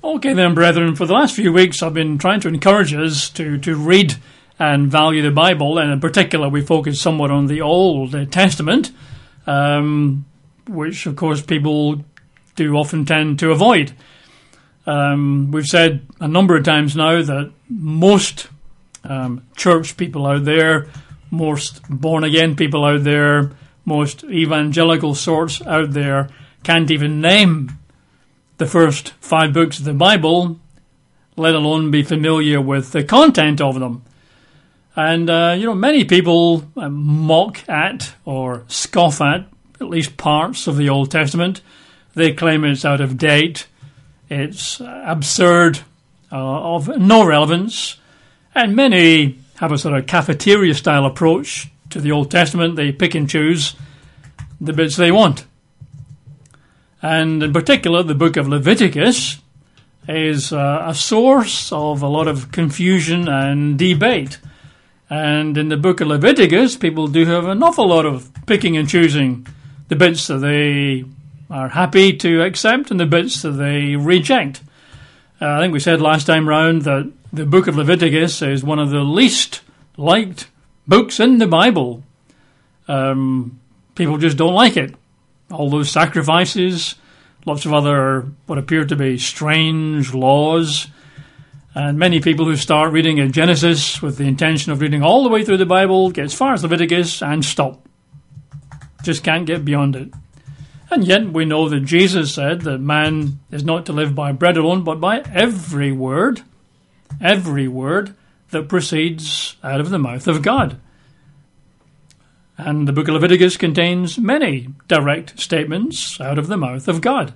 Okay then, brethren, for the last few weeks I've been trying to encourage us to read and value the Bible, and in particular we focus somewhat on the Old Testament, which of course people do often tend to avoid. We've said a number of times now that most church people out there, most born-again people out there, most evangelical sorts out there can't even name the first 5 books of the Bible, let alone be familiar with the content of them. And, many people mock at or scoff at least parts of the Old Testament. They claim it's out of date, it's absurd, of no relevance, and many have a sort of cafeteria-style approach to the Old Testament. They pick and choose the bits they want. And in particular, the book of Leviticus is a source of a lot of confusion and debate. And in the book of Leviticus, people do have an awful lot of picking and choosing the bits that they are happy to accept and the bits that they reject. I think we said last time round that the book of Leviticus is one of the least liked books in the Bible. People just don't like it. All those sacrifices, lots of other what appear to be strange laws, and many people who start reading in Genesis with the intention of reading all the way through the Bible get as far as Leviticus and stop. Just can't get beyond it. And yet we know that Jesus said that man is not to live by bread alone, but by every word that proceeds out of the mouth of God. And the book of Leviticus contains many direct statements out of the mouth of God.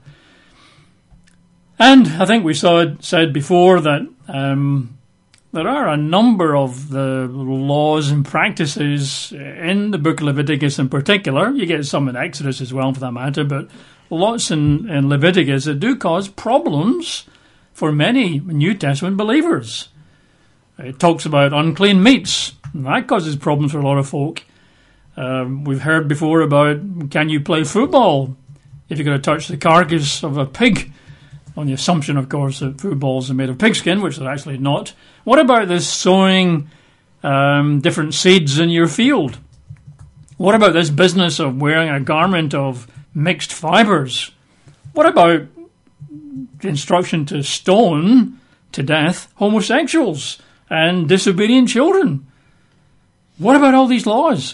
And I think we said before that there are a number of the laws and practices in the book of Leviticus in particular. You get some in Exodus as well, for that matter, but lots in Leviticus that do cause problems for many New Testament believers. It talks about unclean meats, and that causes problems for a lot of folk. We've heard before about, can you play football if you're going to touch the carcass of a pig? On the assumption, of course, that footballs are made of pigskin, which they're actually not. What about this sowing different seeds in your field? What about this business of wearing a garment of mixed fibres? What about the instruction to stone to death homosexuals and disobedient children? What about all these laws?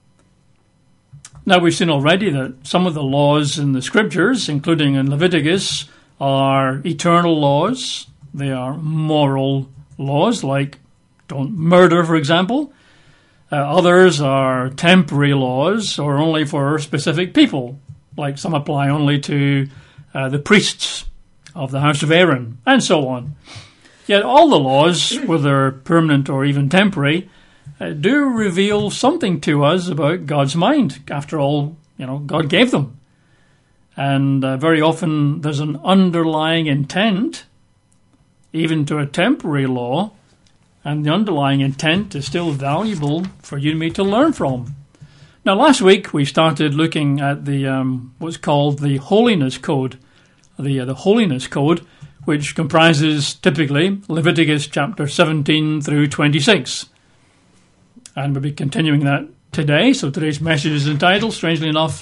Now, we've seen already that some of the laws in the scriptures, including in Leviticus, are eternal laws. They are moral laws, like don't murder, for example. Others are temporary laws, or only for specific people, like some apply only to the priests of the house of Aaron, and so on. Yet all the laws, whether permanent or even temporary, do reveal something to us about God's mind. After all, God gave them. And very often there's an underlying intent, even to a temporary law, and the underlying intent is still valuable for you and me to learn from. Now, last week we started looking at the what's called the Holiness Code, the Holiness Code, which comprises typically Leviticus chapter 17 through 26. And we'll be continuing that today. So today's message is entitled, strangely enough,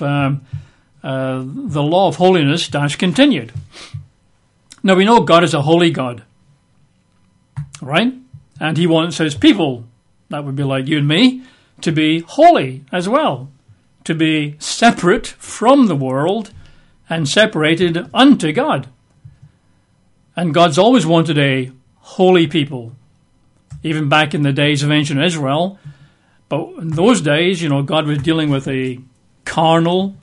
The Law of Holiness - Continued. Now we know God is a holy God, right? And he wants his people, that would be like you and me, to be holy as well, to be separate from the world and separated unto God. And God's always wanted a holy people, even back in the days of ancient Israel. But in those days, God was dealing with a carnal,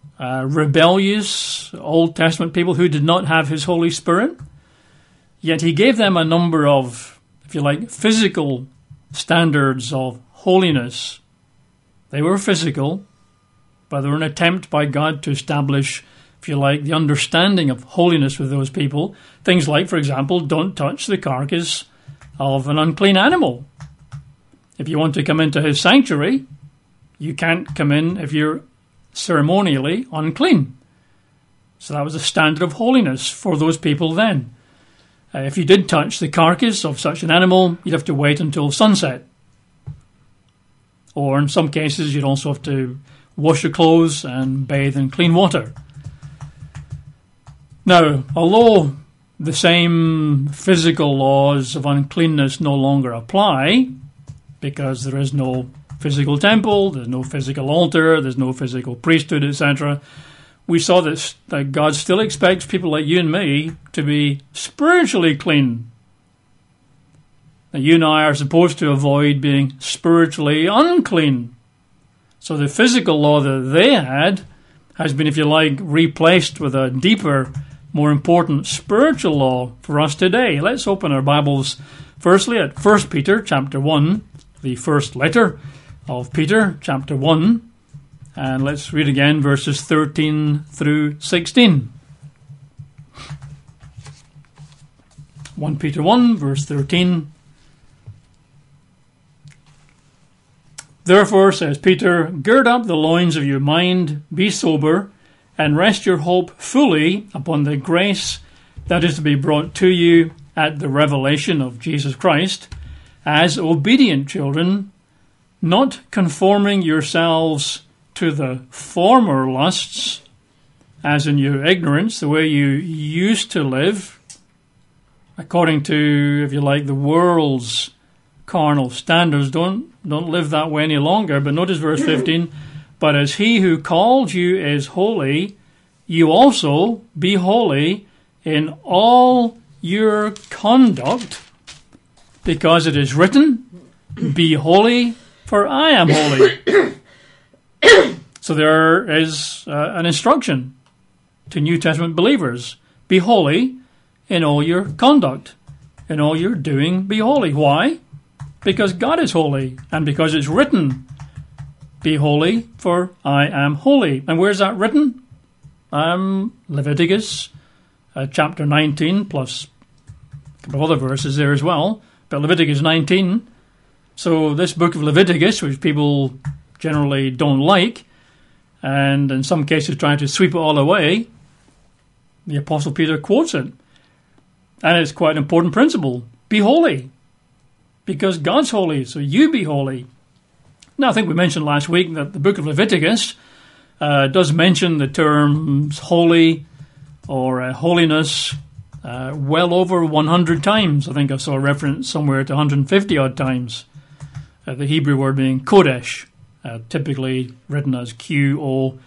rebellious Old Testament people who did not have his Holy Spirit. Yet he gave them a number of, if you like, physical standards of holiness. They were physical, but they were an attempt by God to establish, if you like, the understanding of holiness with those people. Things like, for example, don't touch the carcass of an unclean animal. If you want to come into his sanctuary, you can't come in if you're ceremonially unclean. So that was a standard of holiness for those people then. If you did touch the carcass of such an animal, you'd have to wait until sunset. Or in some cases, you'd also have to wash your clothes and bathe in clean water. Now, although the same physical laws of uncleanness no longer apply, because there is no physical temple, there's no physical altar, there's no physical priesthood, etc., we saw that God still expects people like you and me to be spiritually clean. Now, you and I are supposed to avoid being spiritually unclean. So the physical law that they had has been, if you like, replaced with a deeper, more important spiritual law for us today. Let's open our Bibles firstly at 1 Peter chapter 1, the first letter of Peter chapter 1. And let's read again verses 13 through 16. 1 Peter 1, verse 13. Therefore, says Peter, gird up the loins of your mind, be sober, and rest your hope fully upon the grace that is to be brought to you at the revelation of Jesus Christ, as obedient children, not conforming yourselves to the former lusts, as in your ignorance, the way you used to live, according to, if you like, the world's carnal standards. Don't live that way any longer. But notice verse 15, but as he who called you is holy, you also be holy in all your conduct, because it is written, be holy, for I am holy. So there is an instruction to New Testament believers. Be holy in all your conduct. In all your doing, be holy. Why? Because God is holy, and because it's written, be holy, for I am holy. And where's that written? Leviticus chapter 19, plus a couple of other verses there as well, but Leviticus 19. So this book of Leviticus, which people generally don't like, and in some cases try to sweep it all away, the Apostle Peter quotes it. And it's quite an important principle. Be holy, because God's holy, so you be holy. Now, I think we mentioned last week that the book of Leviticus does mention the terms holy or holiness well over 100 times. I think I saw a reference somewhere to 150 odd times. The Hebrew word being Kodesh, typically written as Qodesh,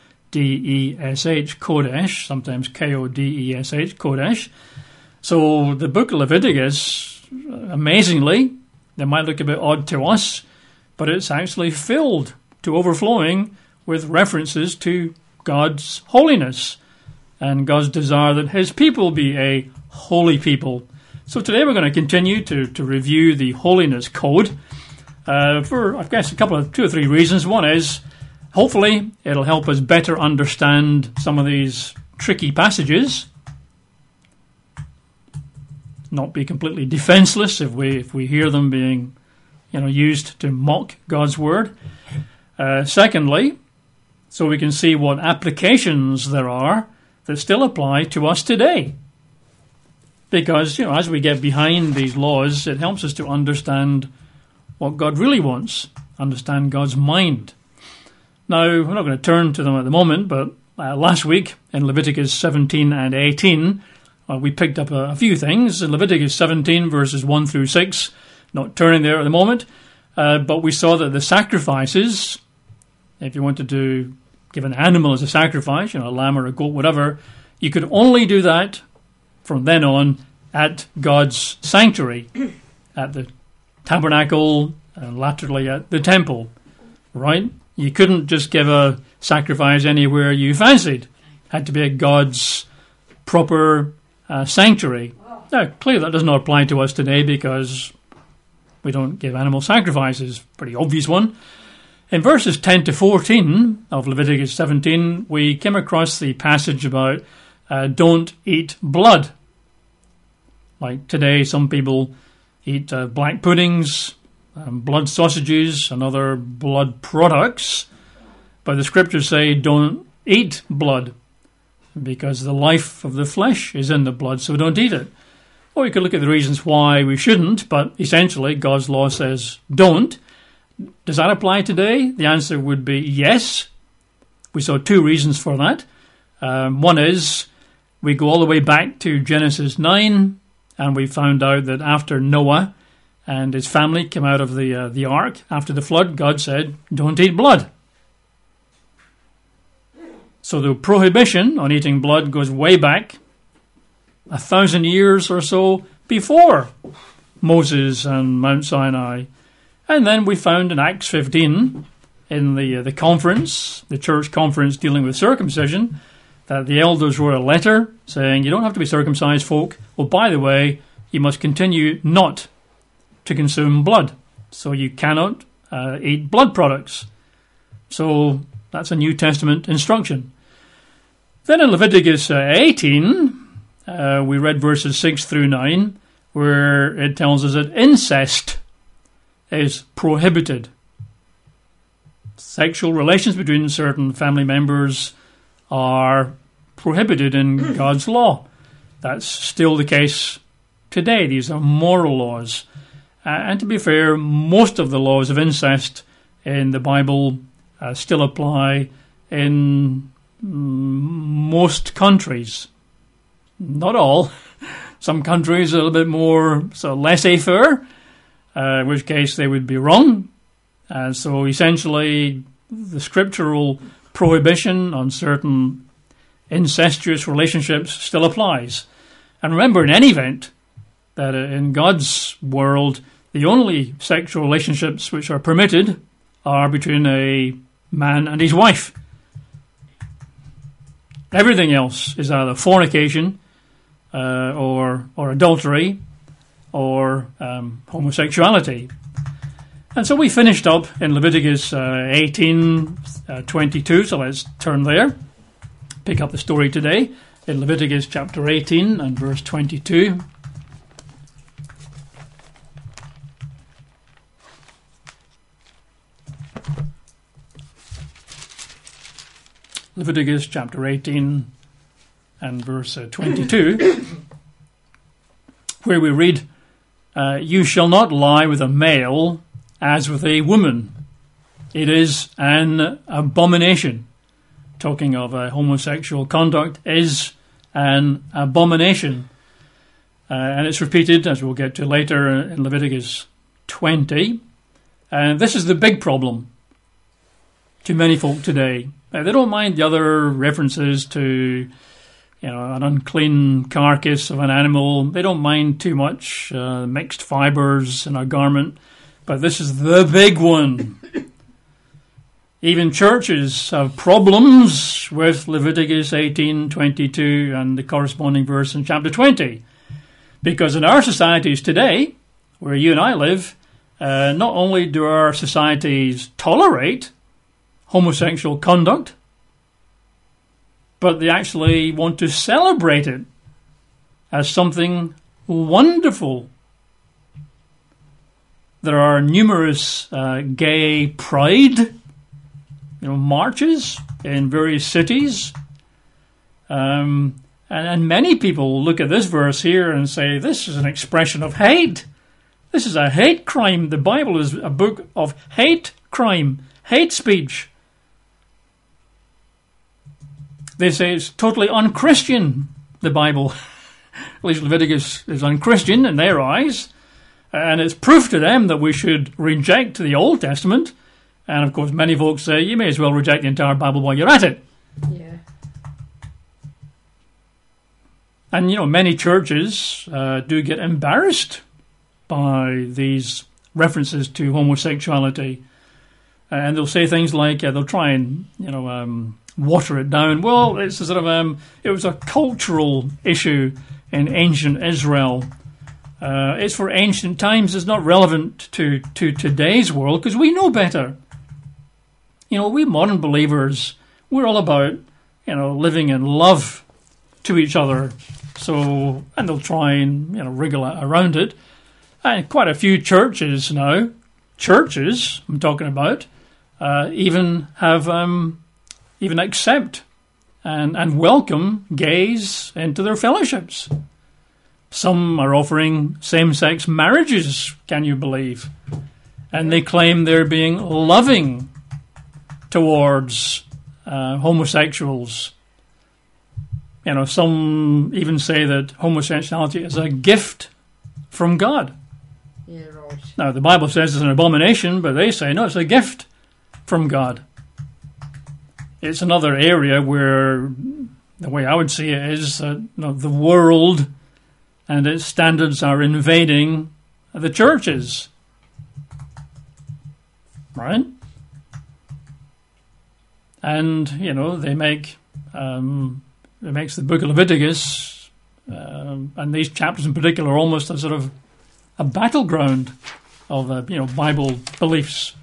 Kodesh, sometimes Kodesh, Kodesh. So the book of Leviticus, amazingly, it might look a bit odd to us, but it's actually filled to overflowing with references to God's holiness and God's desire that his people be a holy people. So today we're going to continue to review the holiness code for, I guess, two or three reasons. One is, hopefully, it'll help us better understand some of these tricky passages, not be completely defenseless if we hear them being, used to mock God's word. Secondly, so we can see what applications there are that still apply to us today. Because, as we get behind these laws, it helps us to understand what God really wants, understand God's mind. Now, we're not going to turn to them at the moment, but last week in Leviticus 17 and 18, we picked up a few things. In Leviticus 17, verses 1 through 6, not turning there at the moment, but we saw that the sacrifices, if you wanted to give an animal as a sacrifice, a lamb or a goat, whatever, you could only do that from then on at God's sanctuary, at the tabernacle, and laterally at the temple, right? You couldn't just give a sacrifice anywhere you fancied. It had to be at God's proper sanctuary. Now, clearly that does not apply to us today because we don't give animal sacrifices. Pretty obvious one. In verses 10 to 14 of Leviticus 17, we came across the passage about don't eat blood. Like today, some people eat black puddings, blood sausages, and other blood products. But the scriptures say don't eat blood, because the life of the flesh is in the blood, so don't eat it. Or you could look at the reasons why we shouldn't, but essentially God's law says don't. Does that apply today? The answer would be yes. We saw two reasons for that. One is we go all the way back to Genesis 9, and we found out that after Noah and his family came out of the ark, after the flood, God said, don't eat blood. So the prohibition on eating blood goes way back, 1,000 years or so before Moses and Mount Sinai. And then we found in Acts 15, in the conference, the church conference dealing with circumcision, that the elders wrote a letter saying, you don't have to be circumcised, folk. Oh, by the way, you must continue not to consume blood. So you cannot eat blood products. So that's a New Testament instruction. Then in Leviticus 18, we read verses 6 through 9, where it tells us that incest is prohibited. Sexual relations between certain family members are prohibited in God's law. That's still the case today. These are moral laws. And to be fair, most of the laws of incest in the Bible still apply in most countries. Not all. Some countries are a little bit more laissez-faire, in which case they would be wrong. And so essentially the scriptural prohibition on certain incestuous relationships still applies. And remember, in any event, that in God's world, the only sexual relationships which are permitted are between a man and his wife. Everything else is either fornication or adultery or homosexuality. And so we finished up in Leviticus 18:22, so let's turn there. Pick up the story today in Leviticus chapter 18 and verse 22. Leviticus chapter 18 and verse 22, where we read, you shall not lie with a male as with a woman. It is an abomination. Talking of homosexual conduct is an abomination. And it's repeated, as we'll get to later, in Leviticus 20. And this is the big problem to many folk today. They don't mind the other references to, an unclean carcass of an animal. They don't mind too much mixed fibers in a garment. But this is the big one. Even churches have problems with Leviticus 18:22 and the corresponding verse in chapter 20. Because in our societies today, where you and I live, not only do our societies tolerate homosexual conduct, but they actually want to celebrate it as something wonderful. There are numerous gay pride marches in various cities. And many people look at this verse here and say, this is an expression of hate. This is a hate crime. The Bible is a book of hate crime, hate speech. They say it's totally unchristian, the Bible. At least Leviticus is unchristian in their eyes. And it's proof to them that we should reject the Old Testament. And of course, many folks say you may as well reject the entire Bible while you're at it. Yeah. And, many churches do get embarrassed by these references to homosexuality. And they'll say things like, they'll try and, water it down. Well, it's a sort of, it was a cultural issue in ancient Israel. It's for ancient times. It's not relevant to today's world because we know better. We modern believers, we're all about, living in love to each other. So, and they'll try and, wriggle around it. And quite a few churches now, I'm talking about, even have, even accept and welcome gays into their fellowships. Some are offering same-sex marriages, can you believe? And they claim they're being loving towards homosexuals. You know, some even say that homosexuality is a gift from God. Yeah, right. Now, the Bible says it's an abomination, but they say, no, it's a gift from God. It's another area where the way I would see it is that the world and its standards are invading the churches. Right? And, they make... it makes the book of Leviticus, and these chapters in particular, almost a sort of a battleground of, Bible beliefs.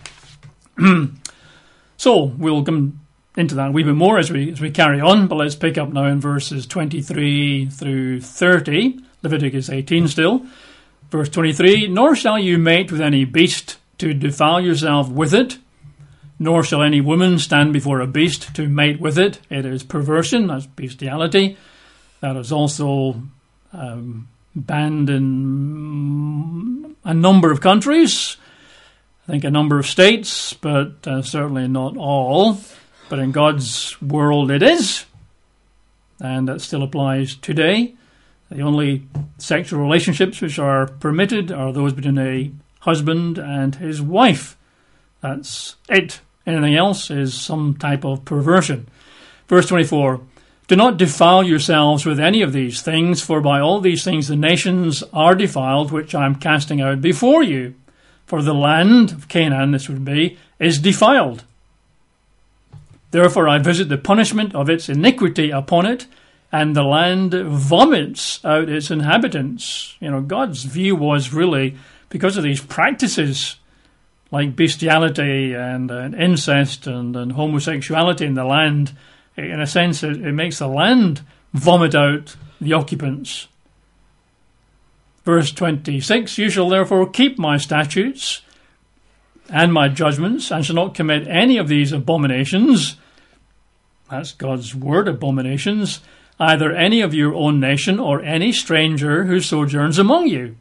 So we'll come into that a wee bit more as we carry on, but let's pick up now in verses 23 through 30, Leviticus 18 still. Verse 23, "Nor shall you mate with any beast to defile yourself with it, nor shall any woman stand before a beast to mate with it. It is perversion," that's bestiality. That is also banned in a number of countries. I think a number of states, but certainly not all. But in God's world it is. And that still applies today. The only sexual relationships which are permitted are those between a husband and his wife. That's it. Anything else is some type of perversion. Verse 24, "Do not defile yourselves with any of these things, for by all these things the nations are defiled, which I am casting out before you. For the land of Canaan," this would be, "is defiled. Therefore I visit the punishment of its iniquity upon it, and the land vomits out its inhabitants." God's view was really, because of these practices like bestiality and incest and homosexuality in the land, in a sense it makes the land vomit out the occupants. Verse 26, "You shall therefore keep my statutes and my judgments, and shall not commit any of these abominations," that's God's word, abominations, "either any of your own nation or any stranger who sojourns among you."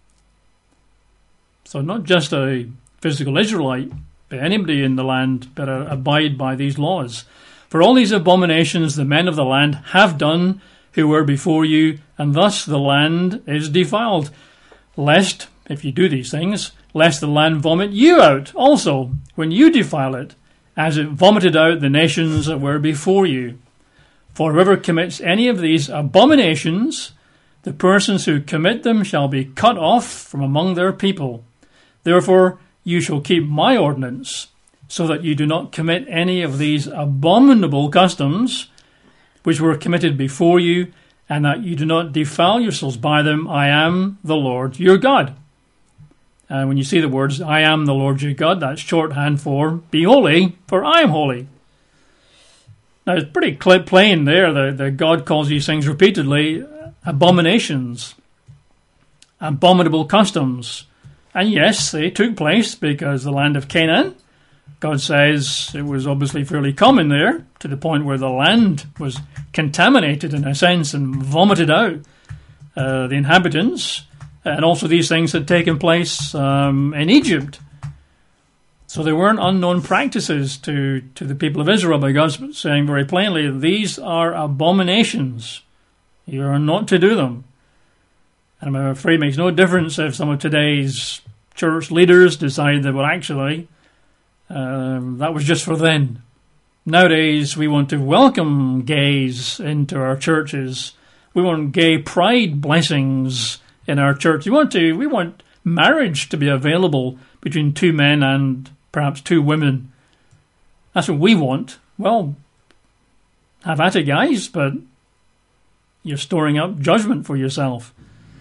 So not just a physical Israelite, but anybody in the land better abide by these laws. "For all these abominations the men of the land have done who were before you, and thus the land is defiled. Lest, if you do these things, lest the land vomit you out also, when you defile it, as it vomited out the nations that were before you. For whoever commits any of these abominations, the persons who commit them shall be cut off from among their people. Therefore you shall keep my ordinance, so that you do not commit any of these abominable customs which were committed before you, and that you do not defile yourselves by them. I am the Lord your God." And when you see the words, "I am the Lord your God," that's shorthand for "be holy, for I am holy." Now it's pretty plain there that God calls these things repeatedly abominations, abominable customs. And yes, they took place because the land of Canaan, God says it was obviously fairly common there, to the point where the land was contaminated in a sense and vomited out the inhabitants. And also these things had taken place in Egypt. So they weren't unknown practices to the people of Israel, by God saying very plainly, these are abominations. You are not to do them. And I'm afraid it makes no difference if some of today's church leaders decide that, well, actually, that was just for then. Nowadays, we want to welcome gays into our churches. We want gay pride blessings in our church. We want marriage to be available between two men and perhaps two women. That's what we want. Well, have at it, guys, but you're storing up judgment for yourself.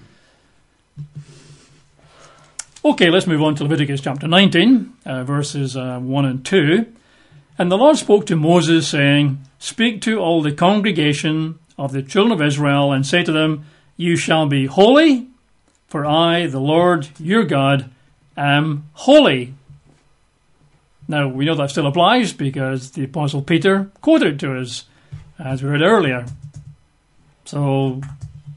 Okay, let's move on to Leviticus chapter 19, verses 1 and 2. "And the Lord spoke to Moses, saying, Speak to all the congregation of the children of Israel, and say to them, You shall be holy, for I, the Lord your God, am holy." Now, we know that still applies because the Apostle Peter quoted it to us, as we read earlier. So,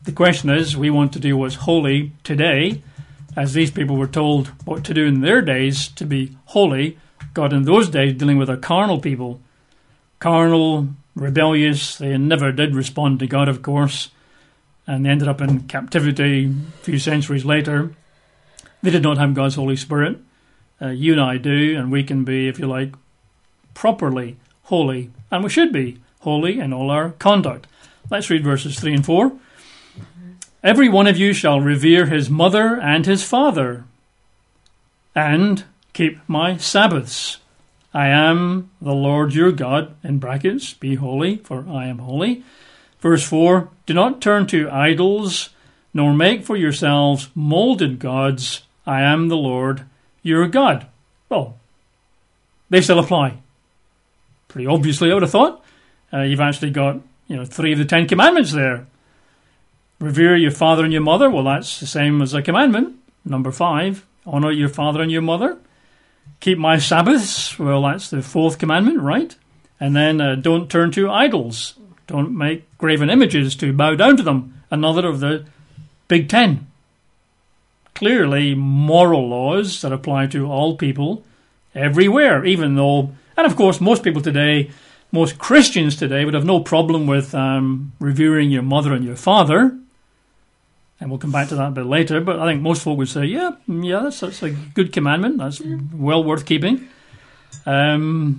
The question is, we want to do what's holy today, as these people were told what to do in their days to be holy. God in those days dealing with a carnal people. Carnal, rebellious, they never did respond to God, of course, and they ended up in captivity a few centuries later. They did not have God's Holy Spirit. You and I do, and we can be, if you like, properly holy, and we should be holy in all our conduct. Let's read verses 3 and 4. Every one of you shall revere his mother and his father, and keep my Sabbaths. I am the Lord your God, in brackets, be holy, for I am holy. Verse 4, do not turn to idols, nor make for yourselves molded gods. I am the Lord your God. Well, they still apply. Pretty obviously, I would have thought. You've actually got, 3 of the 10 commandments there. Revere your father and your mother. Well, that's the same as a commandment. Number 5, honor your father and your mother. Keep my Sabbaths. Well, that's the 4th commandment, right? And then don't turn to idols. Don't make graven images to bow down to them. Another of the big 10. Clearly moral laws that apply to all people everywhere, even though, and of course most people today, most Christians today would have no problem with revering your mother and your father. And we'll come back to that a bit later, but I think most folk would say, yeah, that's a good commandment. That's well worth keeping. And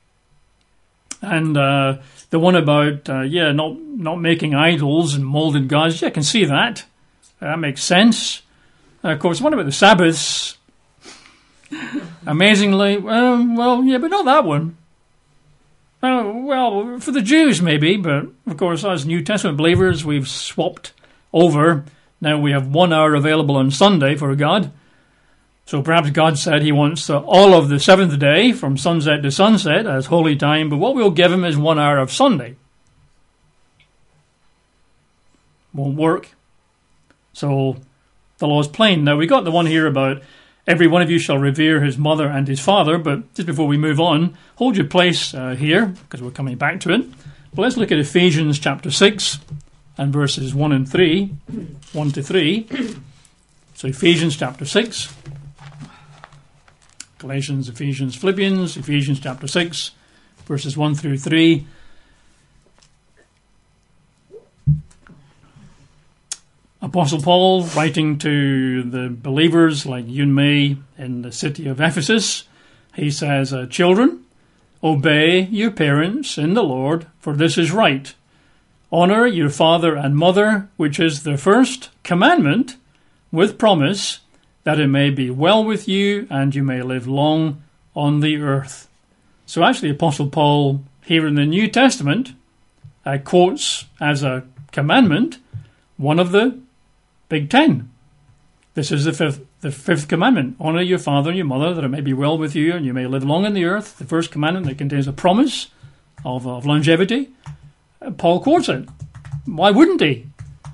the one about, not making idols and molded gods, I can see that. That makes sense. Of course, what about the Sabbaths? Amazingly, but not that one. Well, for the Jews maybe, but of course, as New Testament believers, we've swapped over. Now we have 1 hour available on Sunday for God. So perhaps God said he wants all of the 7th day from sunset to sunset as holy time, but what we'll give him is 1 hour of Sunday. Won't work. So the law is plain. Now we got the one here about every one of you shall revere his mother and his father, but just before we move on, hold your place here, because we're coming back to it. But let's look at Ephesians chapter 6 and verses 1 and 3, 1 to 3. So Ephesians chapter 6, Galatians, Ephesians, Philippians, Ephesians chapter 6, verses 1 through 3. Apostle Paul, writing to the believers like you and me in the city of Ephesus, he says, children, obey your parents in the Lord, for this is right. Honor your father and mother, which is the first commandment, with promise that it may be well with you and you may live long on the earth. So actually, Apostle Paul, here in the New Testament, quotes as a commandment one of the Big 10. This is the fifth commandment. Honor your father and your mother, that it may be well with you and you may live long on the earth. The first commandment that contains a promise of longevity. Paul quotes it. Why wouldn't he?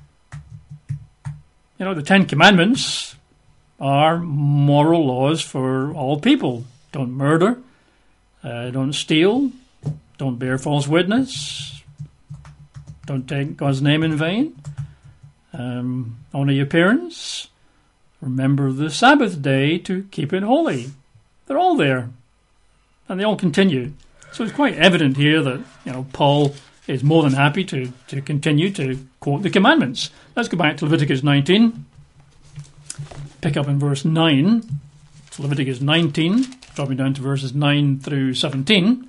The 10 commandments are moral laws for all people. Don't murder. Don't steal. Don't bear false witness. Don't take God's name in vain. Honor your parents. Remember the Sabbath day to keep it holy. They're all there. And they all continue. So it's quite evident here that, Paul is more than happy to continue to quote the commandments. Let's go back to Leviticus 19. Pick up in verse 9. It's Leviticus 19, dropping down to verses 9 through 17.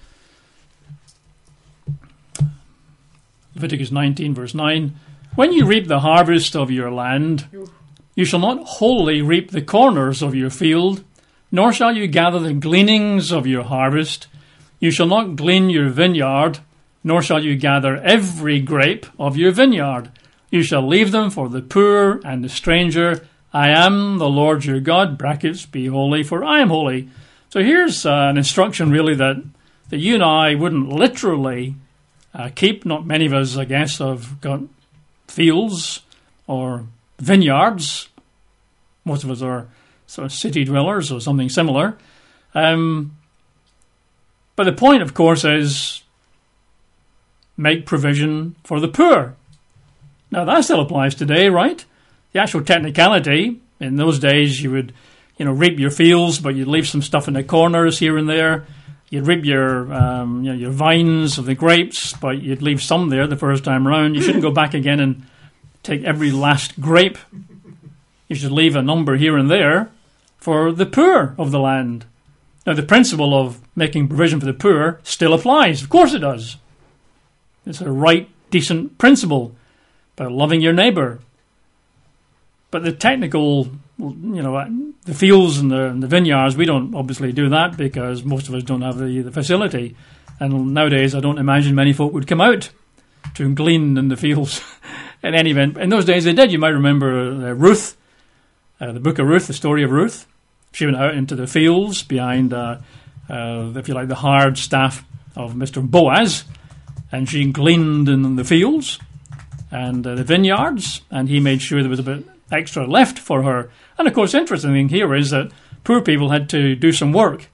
Leviticus 19, verse 9. When you reap the harvest of your land, you shall not wholly reap the corners of your field, nor shall you gather the gleanings of your harvest. You shall not glean your vineyard, nor shall you gather every grape of your vineyard. You shall leave them for the poor and the stranger. I am the Lord your God, brackets, be holy, for I am holy. So here's an instruction really that you and I wouldn't literally keep. Not many of us, I guess, have got fields or vineyards. Most of us are sort of city dwellers or something similar. But the point, of course, is make provision for the poor. Now, that still applies today, right? The actual technicality, in those days, you would, reap your fields, but you'd leave some stuff in the corners here and there. You'd reap your vines of the grapes, but you'd leave some there the first time around. You shouldn't go back again and take every last grape. You should leave a number here and there for the poor of the land. Now, the principle of making provision for the poor still applies. Of course it does. It's a right, decent principle about loving your neighbour. But the technical, the fields and the vineyards, we don't obviously do that because most of us don't have the facility. And nowadays, I don't imagine many folk would come out to glean in the fields. In any event, in those days they did. You might remember Ruth, the book of Ruth, the story of Ruth. She went out into the fields behind, if you like, the hired staff of Mr. Boaz, and she gleaned in the fields and the vineyards, and he made sure there was a bit extra left for her. And of course, the interesting thing here is that poor people had to do some work.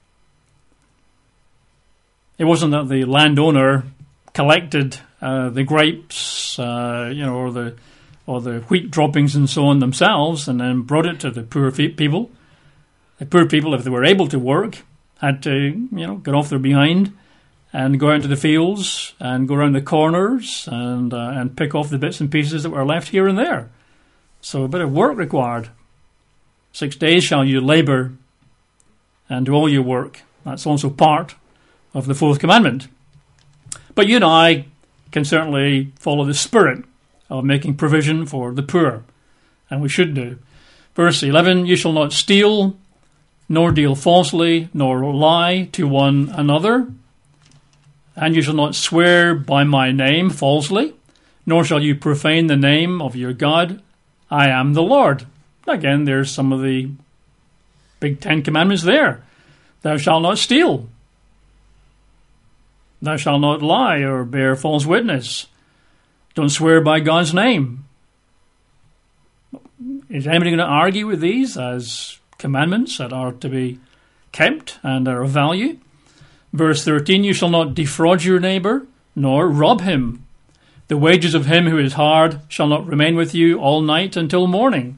It wasn't that the landowner collected the grapes, or the wheat droppings and so on themselves, and then brought it to the poor people. The poor people, if they were able to work, had to, get off their behind and go out into the fields and go around the corners and pick off the bits and pieces that were left here and there. So a bit of work required. 6 days shall you labour and do all your work. That's also part of the fourth commandment. But you and I can certainly follow the spirit of making provision for the poor, and we should do. Verse 11, you shall not steal, nor deal falsely, nor lie to one another, and you shall not swear by my name falsely, nor shall you profane the name of your God. I am the Lord. Again, there's some of the big 10 commandments there. Thou shalt not steal. Thou shalt not lie or bear false witness. Don't swear by God's name. Is anybody going to argue with these as commandments that are to be kept and are of value? Verse 13, you shall not defraud your neighbour, nor rob him. The wages of him who is hard shall not remain with you all night until morning.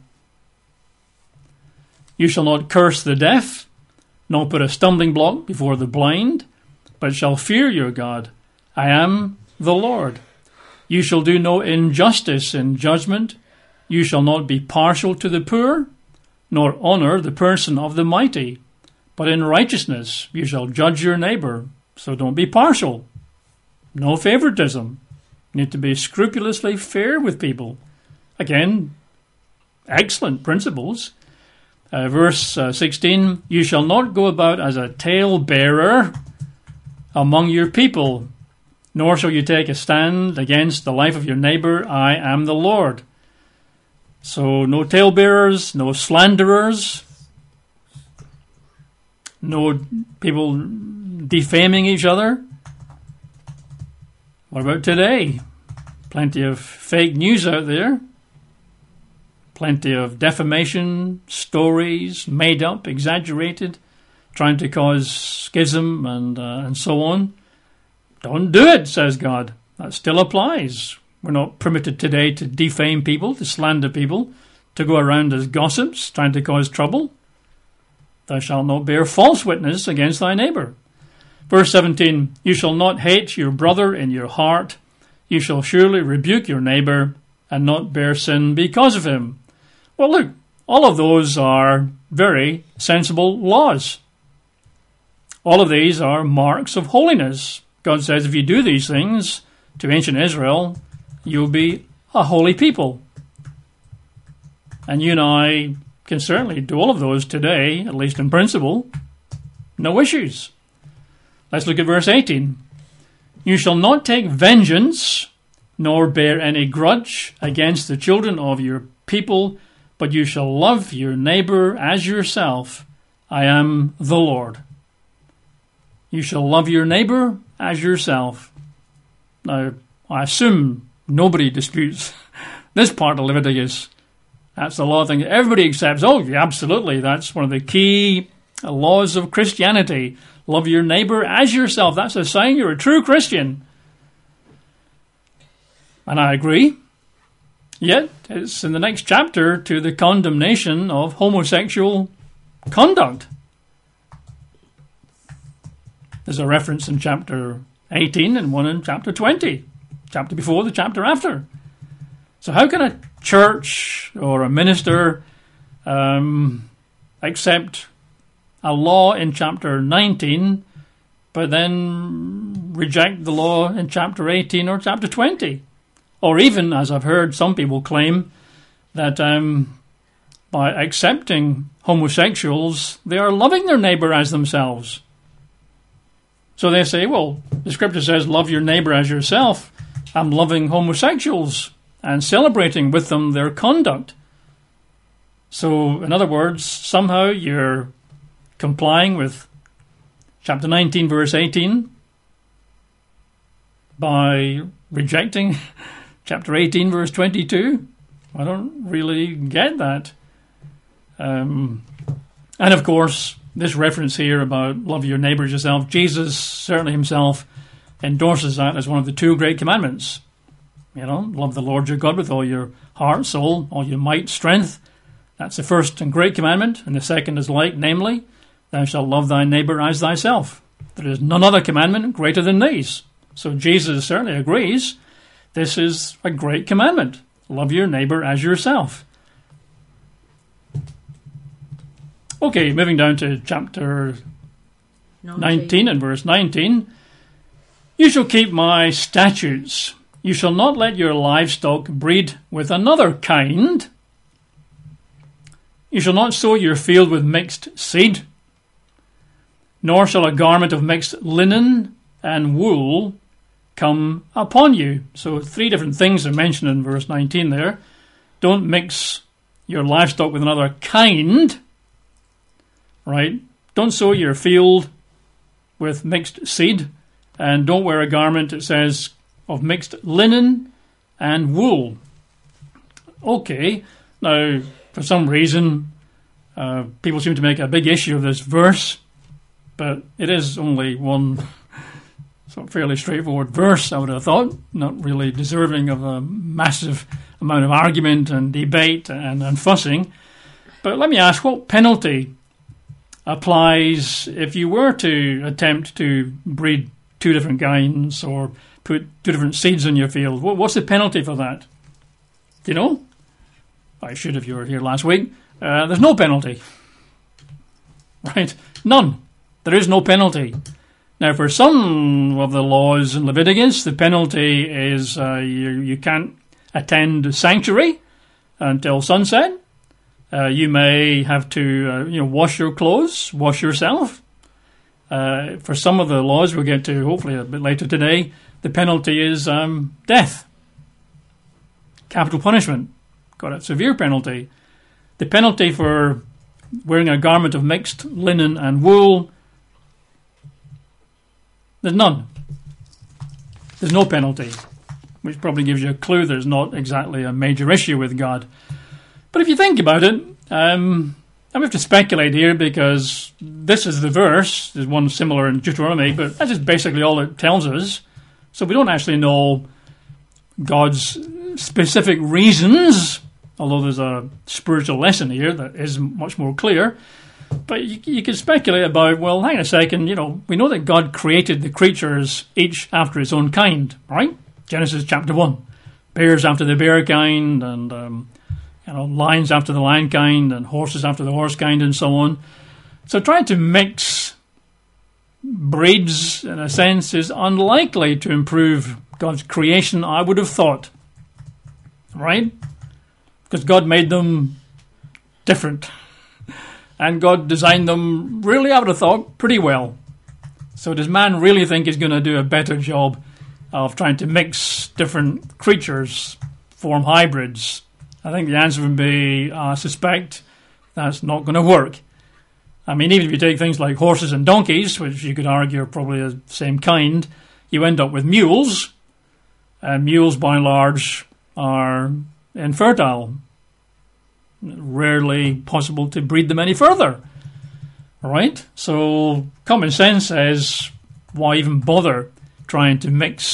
You shall not curse the deaf, nor put a stumbling block before the blind, but shall fear your God. I am the Lord. You shall do no injustice in judgment. You shall not be partial to the poor, nor honour the person of the mighty. But in righteousness you shall judge your neighbour. So don't be partial. No favoritism. You need to be scrupulously fair with people. Again, excellent principles. Verse 16, you shall not go about as a talebearer among your people, nor shall you take a stand against the life of your neighbour. I am the Lord. So no talebearers, no slanderers, no people defaming each other. What about today? Plenty of fake news out there. Plenty of defamation, stories, made up, exaggerated, trying to cause schism and so on. Don't do it, says God. That still applies. We're not permitted today to defame people, to slander people, to go around as gossips, trying to cause trouble. Thou shalt not bear false witness against thy neighbour. Verse 17, you shall not hate your brother in your heart. You shall surely rebuke your neighbour and not bear sin because of him. Well, look, all of those are very sensible laws. All of these are marks of holiness. God says if you do these things to ancient Israel, you'll be a holy people. And you and I can certainly do all of those today, at least in principle. No issues. Let's look at verse 18. You shall not take vengeance, nor bear any grudge against the children of your people, but you shall love your neighbour as yourself. I am the Lord. You shall love your neighbour as yourself. Now, I assume nobody disputes this part of Leviticus. That's the law thing everybody accepts. Oh, yeah, absolutely. That's one of the key laws of Christianity. Love your neighbour as yourself. That's a sign you're a true Christian. And I agree. Yet it's in the next chapter to the condemnation of homosexual conduct. There's a reference in chapter 18 and one in chapter 20. Chapter before, the chapter after. So how can a church or a minister accept a law in chapter 19 but then reject the law in chapter 18 or chapter 20? Or even, as I've heard some people claim, that by accepting homosexuals, they are loving their neighbour as themselves. So they say, well, the scripture says, love your neighbour as yourself. I'm loving homosexuals and celebrating with them their conduct. So, in other words, somehow you're complying with chapter 19, verse 18 by rejecting chapter 18, verse 22. I don't really get that. And of course, this reference here about love your neighbour as yourself, Jesus certainly himself endorses that as one of the two great commandments. You know, love the Lord your God with all your heart, soul, all your might, strength. That's the first and great commandment. And the second is like, namely, thou shalt love thy neighbour as thyself. There is none other commandment greater than these. So Jesus certainly agrees this is a great commandment. Love your neighbour as yourself. Okay, moving down to chapter 19 and verse 19. You shall keep my statutes. You shall not let your livestock breed with another kind. You shall not sow your field with mixed seed. Nor shall a garment of mixed linen and wool come upon you. So 3 different things are mentioned in verse 19 there. Don't mix your livestock with another kind. Right? Don't sow your field with mixed seed, and don't wear a garment, it says, of mixed linen and wool. Okay, now, for some reason, people seem to make a big issue of this verse, but it is only one sort of fairly straightforward verse, I would have thought, not really deserving of a massive amount of argument and debate and fussing. But let me ask, what penalty applies if you were to attempt to breed 2 different kinds or put 2 different seeds in your field? What's the penalty for that? Do you know? I should if you were here last week. There's no penalty. Right? None. There is no penalty. Now, for some of the laws in Leviticus, the penalty is you can't attend sanctuary until sunset. You may have to, wash your clothes, wash yourself. For some of the laws we'll get to hopefully a bit later today, the penalty is death. Capital punishment. Got a severe penalty. The penalty for wearing a garment of mixed linen and wool, there's none. There's no penalty, which probably gives you a clue there's not exactly a major issue with God. But if you think about it, I have to speculate here because this is the verse. There's one similar in Deuteronomy, but that's just basically all it tells us. So we don't actually know God's specific reasons, although there's a spiritual lesson here that is much more clear. But you can speculate about, well, hang on a second, we know that God created the creatures each after its own kind, right? Genesis chapter 1. Bears after the bear kind, and lions after the lion kind, and horses after the horse kind, and so on. So trying to mix breeds, in a sense, is unlikely to improve God's creation, I would have thought. Right? Because God made them different. And God designed them, really, I would have thought, pretty well. So does man really think he's going to do a better job of trying to mix different creatures, form hybrids? I think the answer would be, I suspect that's not going to work. I mean, even if you take things like horses and donkeys, which you could argue are probably the same kind, you end up with mules. And mules, by and large, are infertile. Rarely possible to breed them any further. Right? So common sense says, why even bother trying to mix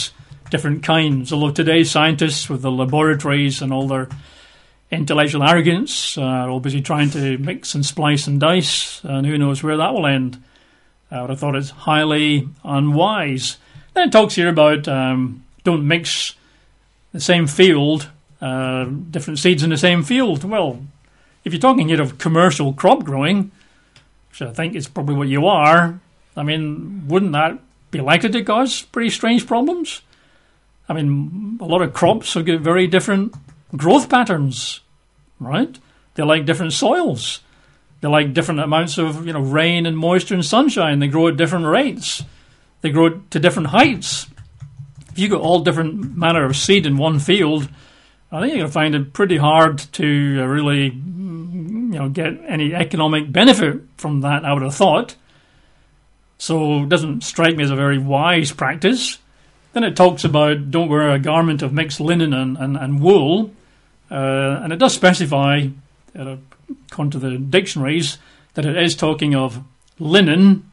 different kinds. Although today's scientists, with the laboratories and all their intellectual arrogance, are all busy trying to mix and splice and dice, and who knows where that will end. I would have thought it's highly unwise. Then it talks here about don't mix the same field, different seeds in the same field. Well, if you're talking here of commercial crop growing, which I think is probably what you are, I mean, wouldn't that be likely to cause pretty strange problems? I mean, a lot of crops have got very different growth patterns, right? They like different soils. They like different amounts of, rain and moisture and sunshine. They grow at different rates. They grow to different heights. If you've got all different manner of seed in one field, I think you're going to find it pretty hard to really, get any economic benefit from that, I would have thought. So it doesn't strike me as a very wise practice. Then it talks about don't wear a garment of mixed linen and wool. And it does specify, according to the dictionaries, that it is talking of linen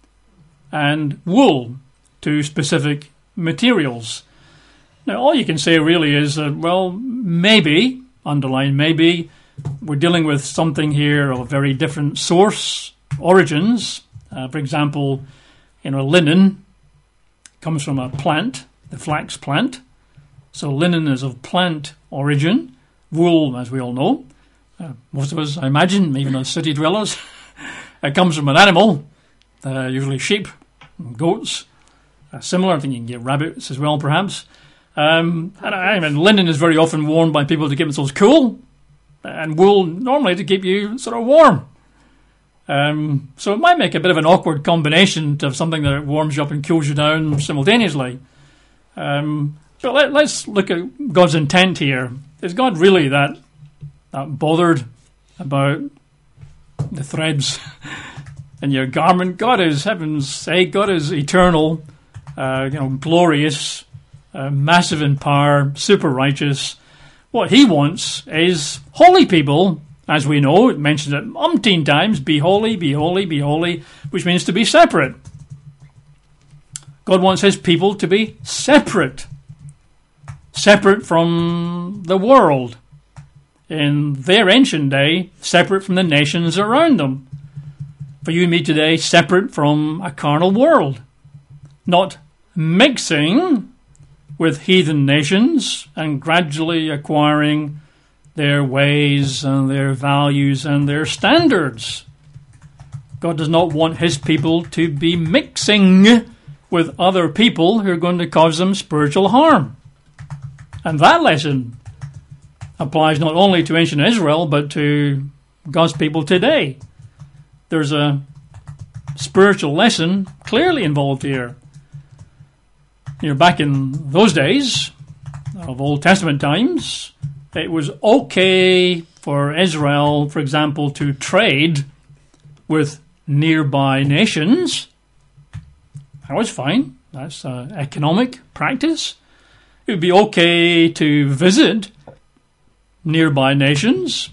and wool, two specific materials. Now, all you can say really is that, maybe, underline maybe, we're dealing with something here of a very different source, origins. For example, linen comes from a plant, the flax plant. So linen is of plant origin. Wool, as we all know, most of us, I imagine, even as city dwellers, it comes from an animal, usually sheep, and goats. Similar, I think you can get rabbits as well, perhaps. And linen is very often worn by people to keep themselves cool, and wool normally to keep you sort of warm. So it might make a bit of an awkward combination to have something that warms you up and cools you down simultaneously. But let's look at God's intent here. Is God really that bothered about the threads in your garment? God is heaven's sake. God is eternal, glorious, massive in power, super righteous. What he wants is holy people, as we know. It mentions it umpteen times, be holy, be holy, be holy, which means to be separate. God wants his people to be separate from the world. In their ancient day, separate from the nations around them. For you and me today, separate from a carnal world. Not mixing with heathen nations and gradually acquiring their ways and their values and their standards. God does not want his people to be mixing with other people who are going to cause them spiritual harm. And that lesson applies not only to ancient Israel, but to God's people today. There's a spiritual lesson clearly involved here. Back in those days of Old Testament times, it was okay for Israel, for example, to trade with nearby nations. That was fine. That's economic practice. It would be okay to visit nearby nations.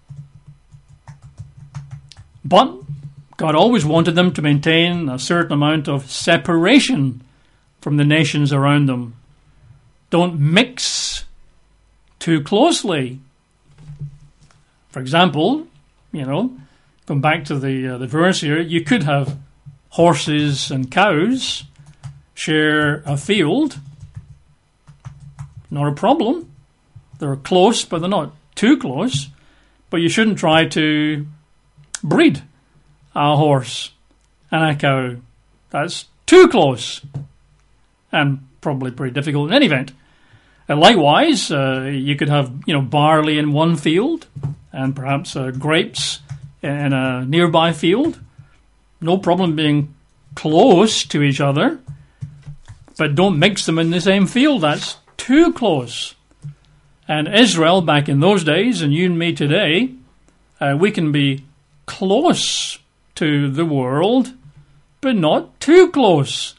But God always wanted them to maintain a certain amount of separation from the nations around them. Don't mix too closely. For example, going back to the verse here, you could have horses and cows share a field. Not a problem. They're close, but they're not too close. But you shouldn't try to breed a horse and a cow. That's too close. And probably pretty difficult in any event. And likewise, you could have, barley in one field and perhaps grapes in a nearby field. No problem being close to each other. But don't mix them in the same field. That's too close. And Israel back in those days, and you and me today, we can be close to the world, but not too close.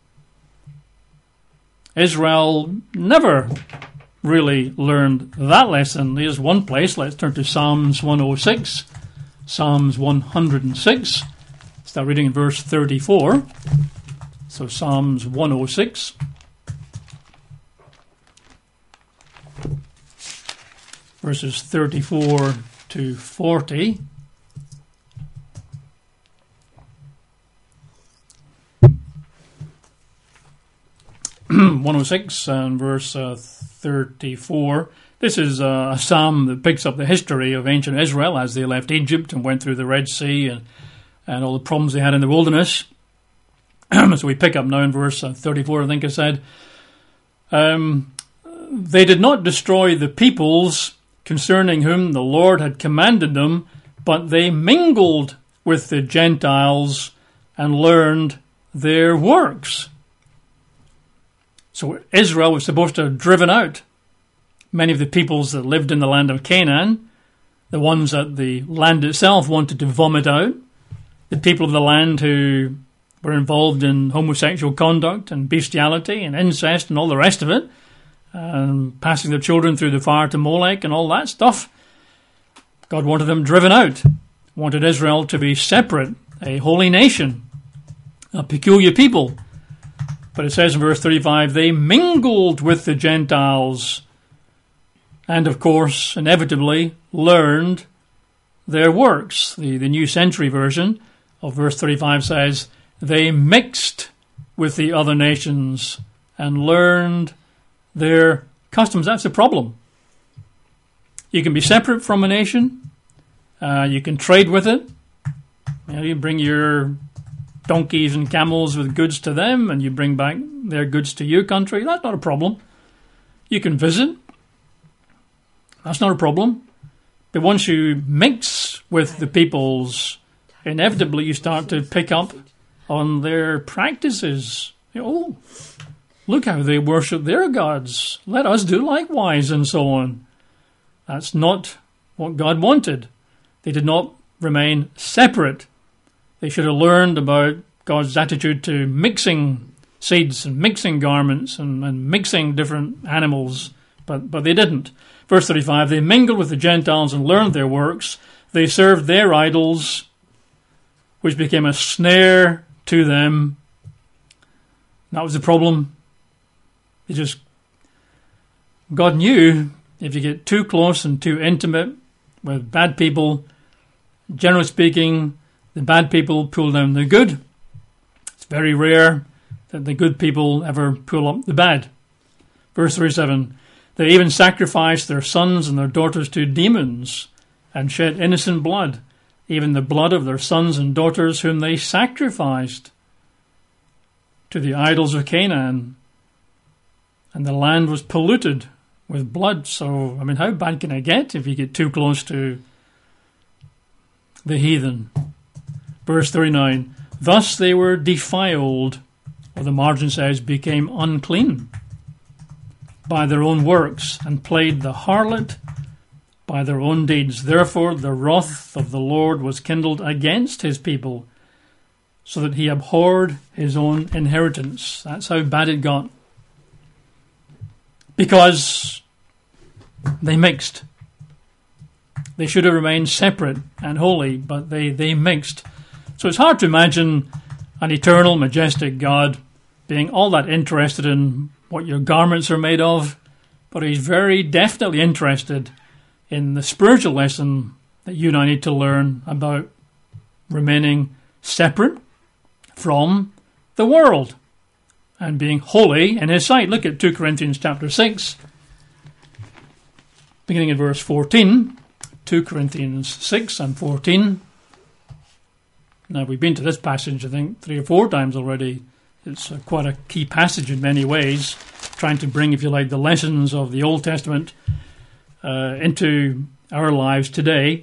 Israel never really learned that lesson. Here's one place. Let's turn to Psalms 106. Psalms 106. Start reading in verse 34. So Psalms 106. verses 34 to 40. (106) and verse 34. This is a psalm that picks up the history of ancient Israel as they left Egypt and went through the Red Sea and all the problems they had in the wilderness. So we pick up now in verse 34, I think I said. They did not destroy the peoples concerning whom the Lord had commanded them, but they mingled with the Gentiles and learned their works. So Israel was supposed to have driven out many of the peoples that lived in the land of Canaan, the ones that the land itself wanted to vomit out, the people of the land who were involved in homosexual conduct and bestiality and incest and all the rest of it, and passing their children through the fire to Molech and all that stuff. God wanted them driven out, wanted Israel to be separate, a holy nation, a peculiar people. But it says in verse 35, they mingled with the Gentiles and, of course, inevitably learned their works. The New Century Version of verse 35 says, they mixed with the other nations and learned their customs. That's the problem. You can be separate from a nation. You can trade with it. You bring your donkeys and camels with goods to them, and you bring back their goods to your country. That's not a problem. You can visit. That's not a problem. But once you mix with the peoples, inevitably you start to pick up on their practices. Oh, look how they worship their gods. Let us do likewise, and so on. That's not what God wanted. They did not remain separate. They should have learned about God's attitude to mixing seeds and mixing garments and mixing different animals, but they didn't. Verse 35, they mingled with the Gentiles and learned their works. They served their idols, which became a snare to them. That was the problem. God knew if you get too close and too intimate with bad people, generally speaking, the bad people pull down the good. It's very rare that the good people ever pull up the bad. Verse 37, they even sacrificed their sons and their daughters to demons and shed innocent blood, even the blood of their sons and daughters whom they sacrificed to the idols of Canaan. And the land was polluted with blood. So, how bad can it get if you get too close to the heathen? Verse 39, thus they were defiled, or the margin says, became unclean by their own works, and played the harlot by their own deeds. Therefore the wrath of the Lord was kindled against his people, so that he abhorred his own inheritance. That's how bad it got. Because they mixed. They should have remained separate and holy, but they mixed. So it's hard to imagine an eternal, majestic God being all that interested in what your garments are made of, but he's very definitely interested in the spiritual lesson that you and I need to learn about remaining separate from the world and being holy in his sight. Look at 2 Corinthians chapter 6, beginning at verse 14. 2 Corinthians 6 and 14. Now, we've been to this passage, I think, 3 or 4 times already. It's quite a key passage in many ways, trying to bring, if you like, the lessons of the Old Testament into our lives today.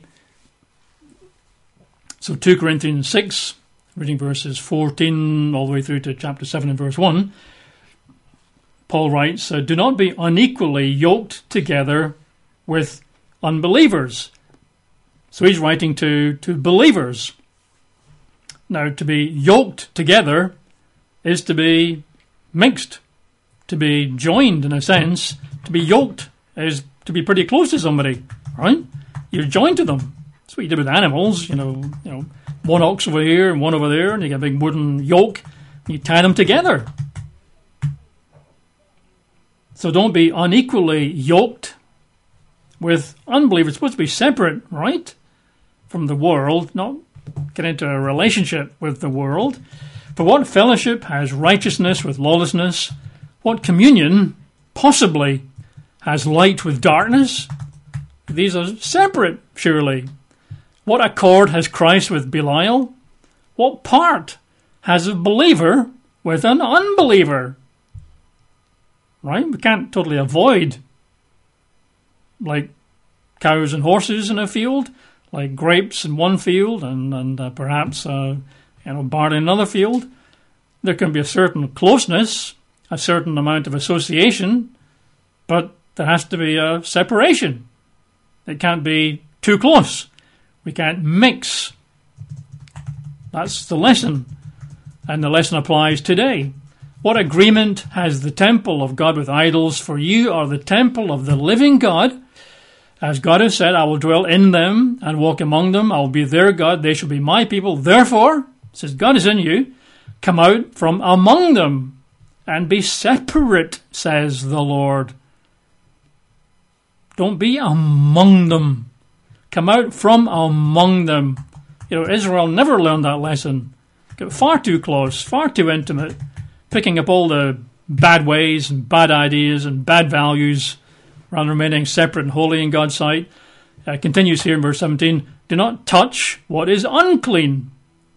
So 2 Corinthians 6, reading verses 14 all the way through to chapter 7 and verse 1, Paul writes, do not be unequally yoked together with unbelievers. So he's writing to believers. Now, to be yoked together is to be mixed, to be joined in a sense. To be yoked is to be pretty close to somebody, right? You're joined to them. That's what you do with animals, you know, one ox over here and one over there, and you get a big wooden yoke, and you tie them together. So don't be unequally yoked with unbelievers. It's supposed to be separate, right, from the world, not get into a relationship with the world. For what fellowship has righteousness with lawlessness? What communion possibly has light with darkness? These are separate, surely. What accord has Christ with Belial? What part has a believer with an unbeliever? Right? We can't totally avoid, like cows and horses in a field, like grapes in one field and perhaps barley in another field. There can be a certain closeness, a certain amount of association, but there has to be a separation. It can't be too close. We can't mix. That's the lesson, and the lesson applies today. What agreement has the temple of God with idols? For you are the temple of the living God. As God has said, I will dwell in them and walk among them. I will be their God. They shall be my people. Therefore, says God is in you, come out from among them and be separate, says the Lord. Don't be among them. Come out from among them. Israel never learned that lesson. Got far too close, far too intimate, picking up all the bad ways and bad ideas and bad values, rather than remaining separate and holy in God's sight. Continues here in verse 17, do not touch what is unclean,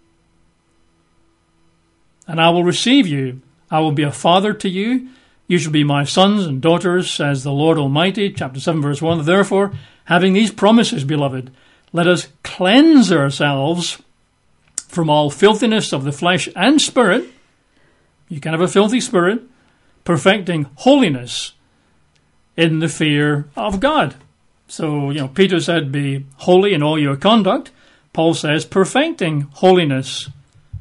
and I will receive you. I will be a father to you. You shall be my sons and daughters, says the Lord Almighty. Chapter 7, verse 1. Therefore, having these promises, beloved, let us cleanse ourselves from all filthiness of the flesh and spirit. You can have a filthy spirit, perfecting holiness in the fear of God. So, Peter said, be holy in all your conduct. Paul says, perfecting holiness.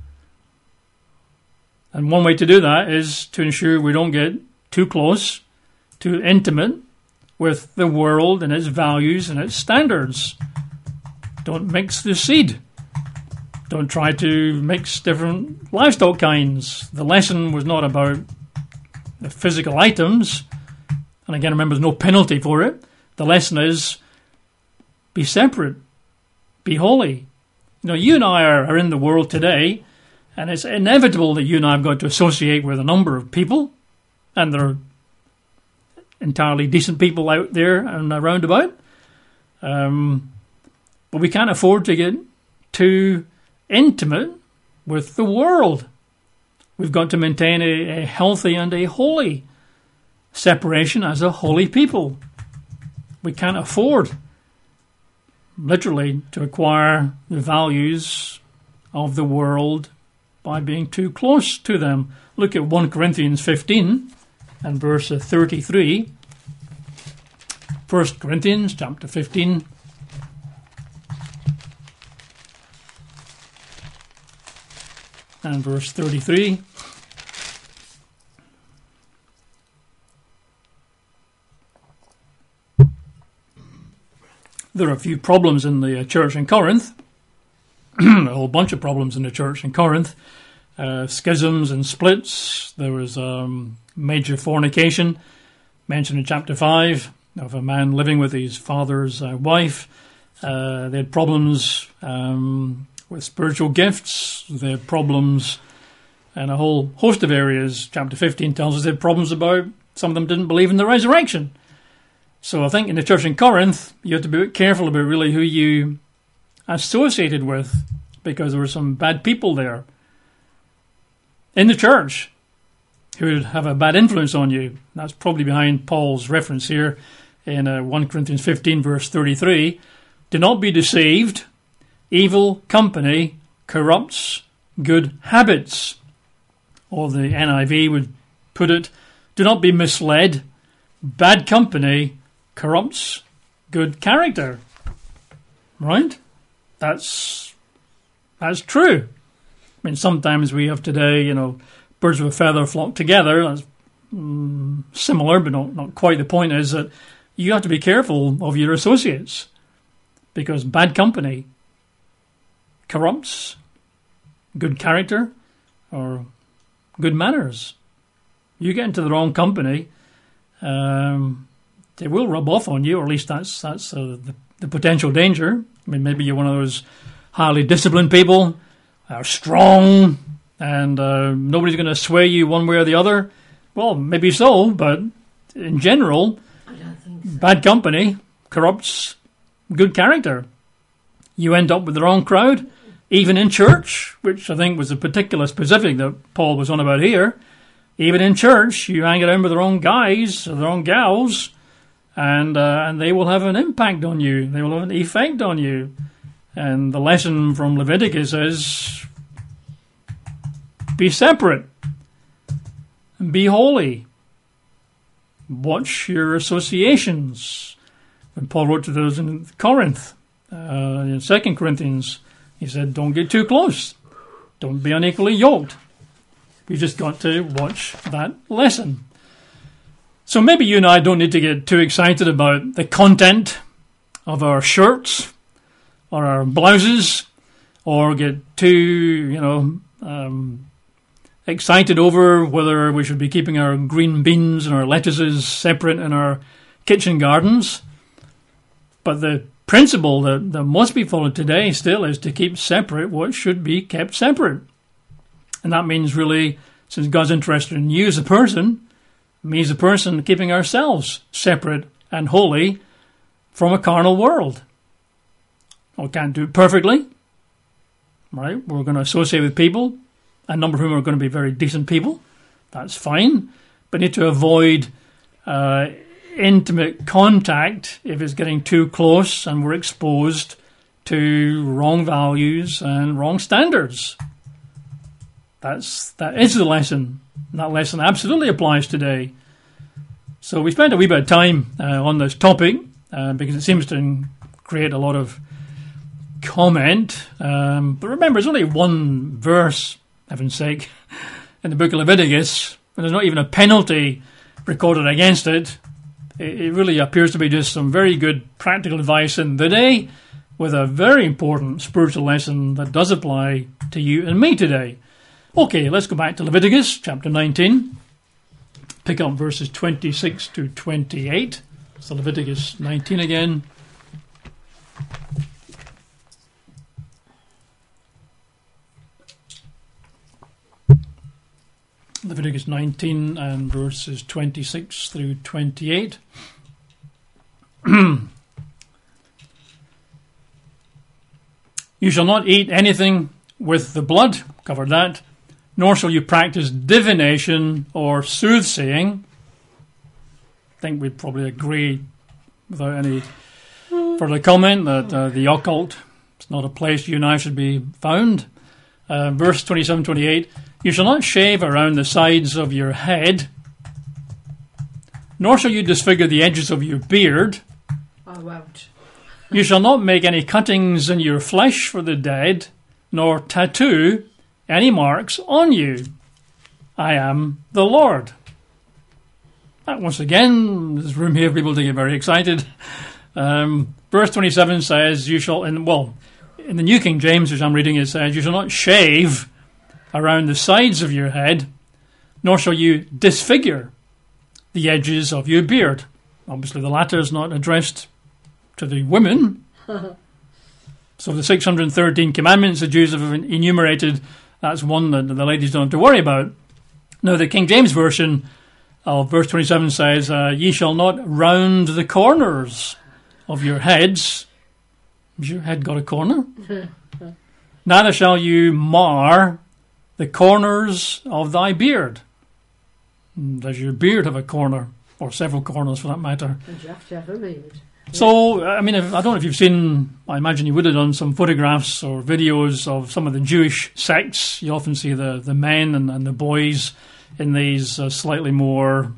And one way to do that is to ensure we don't get too close, too intimate with the world and its values and its standards. Don't mix the seed. Don't try to mix different livestock kinds. The lesson was not about the physical items. And again, remember, there's no penalty for it. The lesson is be separate, be holy. You and I are in the world today, and it's inevitable that you and I have got to associate with a number of people, and there are entirely decent people out there and around about. But we can't afford to get too intimate with the world. We've got to maintain a healthy and a holy separation as a holy people. We can't afford, literally, to acquire the values of the world by being too close to them. Look at 1 Corinthians 15 and verse 33. 1 Corinthians chapter 15. And verse 33. There are a few problems in the church in Corinth. A whole bunch of problems in the church in Corinth. Schisms and splits. There was major fornication mentioned in chapter 5 of a man living with his father's wife. They had problems with spiritual gifts. They had problems in a whole host of areas. Chapter 15 tells us they had problems about some of them didn't believe in the resurrection. So I think in the church in Corinth, you have to be careful about really who you associated with, because there were some bad people there in the church who would have a bad influence on you. That's probably behind Paul's reference here in 1 Corinthians 15 verse 33. Do not be deceived. Evil company corrupts good habits. Or the NIV would put it, do not be misled. Bad company corrupts good character. Right? That's true. I mean, sometimes we have today, birds of a feather flock together. That's similar, but not quite. The point is that you have to be careful of your associates, because bad company corrupts good character or good manners. You get into the wrong company, They will rub off on you, or at least that's the potential danger. I mean, maybe you're one of those highly disciplined people, are strong, and nobody's going to sway you one way or the other. Well, maybe so, but in general, I don't think so. Bad company corrupts good character. You end up with the wrong crowd, even in church, which I think was a particular specific that Paul was on about here. Even in church, you hang around with the wrong guys or the wrong gals, and they will have an impact on you. They will have an effect on you. And the lesson from Leviticus is, be separate and be holy. Watch your associations. When Paul wrote to those in Corinth, in 2 Corinthians, he said, don't get too close. Don't be unequally yoked. We've just got to watch that lesson. So maybe you and I don't need to get too excited about the content of our shirts or our blouses, or get too, excited over whether we should be keeping our green beans and our lettuces separate in our kitchen gardens. But the principle that must be followed today still is to keep separate what should be kept separate. And that means really, since God's interested in you as a person, me as a person keeping ourselves separate and holy from a carnal world. We can't do it perfectly, right? We're going to associate with people, a number of whom are going to be very decent people. That's fine. But need to avoid intimate contact if it's getting too close and we're exposed to wrong values and wrong standards. That is the lesson. That lesson absolutely applies today. So we spent a wee bit of time on this topic because it seems to create a lot of comment. But remember, it's only one verse, heaven's sake, in the book of Leviticus, and there's not even a penalty recorded against it. It really appears to be just some very good practical advice in the day with a very important spiritual lesson that does apply to you and me today. Okay, let's go back to Leviticus chapter 19. Pick up verses 26 to 28. So Leviticus 19 again. Leviticus 19 and verses 26 through 28. You shall not eat anything with the blood, covered that, nor shall you practice divination or soothsaying. I think we'd probably agree without any further comment that the occult is not a place you and I should be found. Verse 27, 28, you shall not shave around the sides of your head, nor shall you disfigure the edges of your beard. I won't. You shall not make any cuttings in your flesh for the dead, nor tattoo any marks on you. I am the Lord. Once again, there's room here for people to get very excited. Verse 27 says, you shall, in the New King James, which I'm reading, it says, you shall not shave around the sides of your head, nor shall you disfigure the edges of your beard. Obviously, the latter is not addressed to the women. So the 613 commandments the Jews have enumerated, that's one that the ladies don't have to worry about. Now, the King James Version of verse 27 says, ye shall not round the corners of your heads. Has your head got a corner? Neither shall you mar the corners of thy beard. Does your beard have a corner? Or several corners, for that matter. And you have to have a beard. So, I mean, I don't know if you've seen, I imagine you would have done some photographs or videos of some of the Jewish sects. You often see the men and the boys in these slightly more,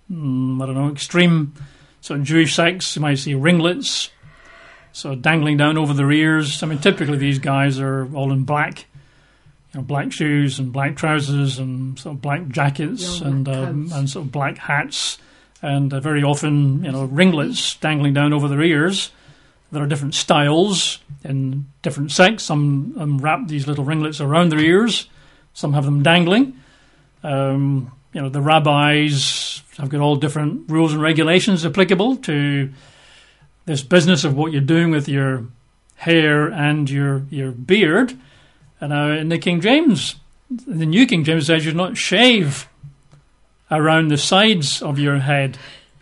extreme sort of Jewish sects. You might see ringlets sort of dangling down over their ears. I mean, typically these guys are all in black. Black shoes and black trousers and sort of black jackets and sort of black hats and very often, ringlets dangling down over their ears. There are different styles in different sects. Some wrap these little ringlets around their ears. Some have them dangling. The rabbis I've got all different rules and regulations applicable to this business of what you're doing with your hair and your beard. And in the King James, the New King James says you should not shave around the sides of your head.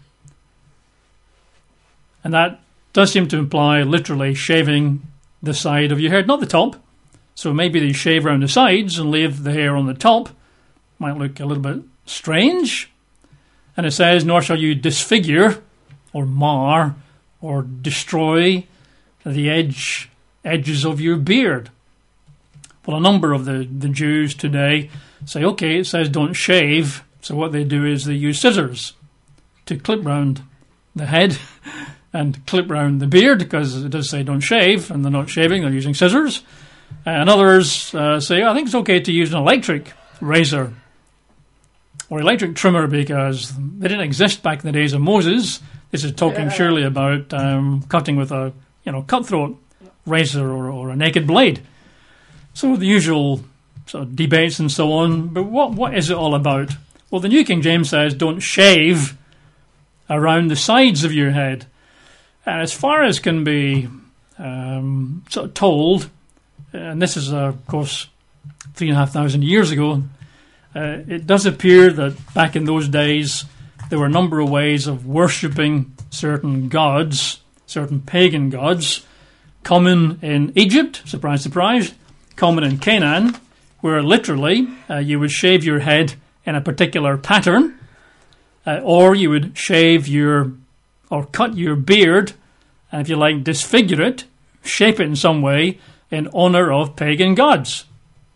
And that does seem to imply literally shaving the side of your head, not the top. So maybe they shave around the sides and leave the hair on the top. Might look a little bit strange. And it says, nor shall you disfigure or mar or destroy the edges of your beard. Well, a number of the Jews today say, okay, it says don't shave. So what they do is they use scissors to clip round the head and clip round the beard, because it does say don't shave, and they're not shaving, they're using scissors. And others say, I think it's okay to use an electric razor or electric trimmer, because they didn't exist back in the days of Moses. This is talking surely about cutting with a cutthroat razor or a naked blade. So the usual sort of debates and so on. But what is it all about? Well, the New King James says don't shave around the sides of your head. And as far as can be sort of told, and this is, of course, 3,500 years ago, it does appear that back in those days there were a number of ways of worshipping certain gods, certain pagan gods, common in Egypt, surprise, surprise, common in Canaan, where literally you would shave your head in a particular pattern, or you would shave or cut your beard, and if you like, disfigure it, shape it in some way in honour of pagan gods.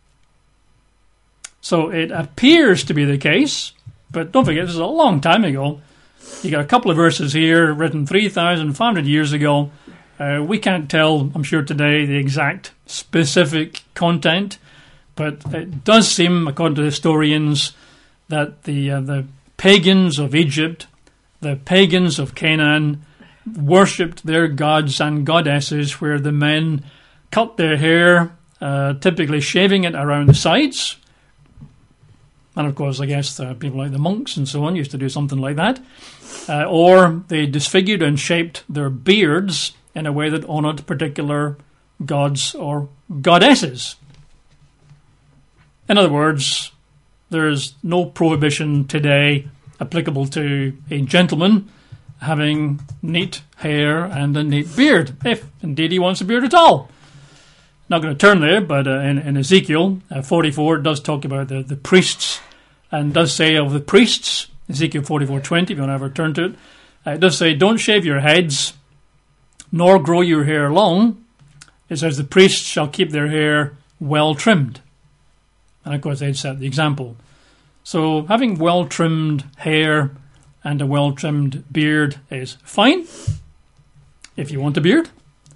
So it appears to be the case, but don't forget, this is a long time ago. You got a couple of verses here written 3,500 years ago. We can't tell, I'm sure today, the exact specific content, but it does seem, according to historians, that the pagans of Egypt, the pagans of Canaan, worshipped their gods and goddesses, where the men cut their hair, typically shaving it around the sides. And of course, I guess people like the monks and so on used to do something like that. Or they disfigured and shaped their beards in a way that honoured particular gods or goddesses. In other words, there is no prohibition today applicable to a gentleman having neat hair and a neat beard, if indeed he wants a beard at all. Not going to turn there, but in Ezekiel 44 it does talk about the priests, and does say of the priests, Ezekiel 44:20, if you want to ever turn to it, it does say, don't shave your heads, nor grow your hair long. It says the priests shall keep their hair well trimmed. And of course they'd set the example. So having well-trimmed hair and a well-trimmed beard is fine, if you want a beard.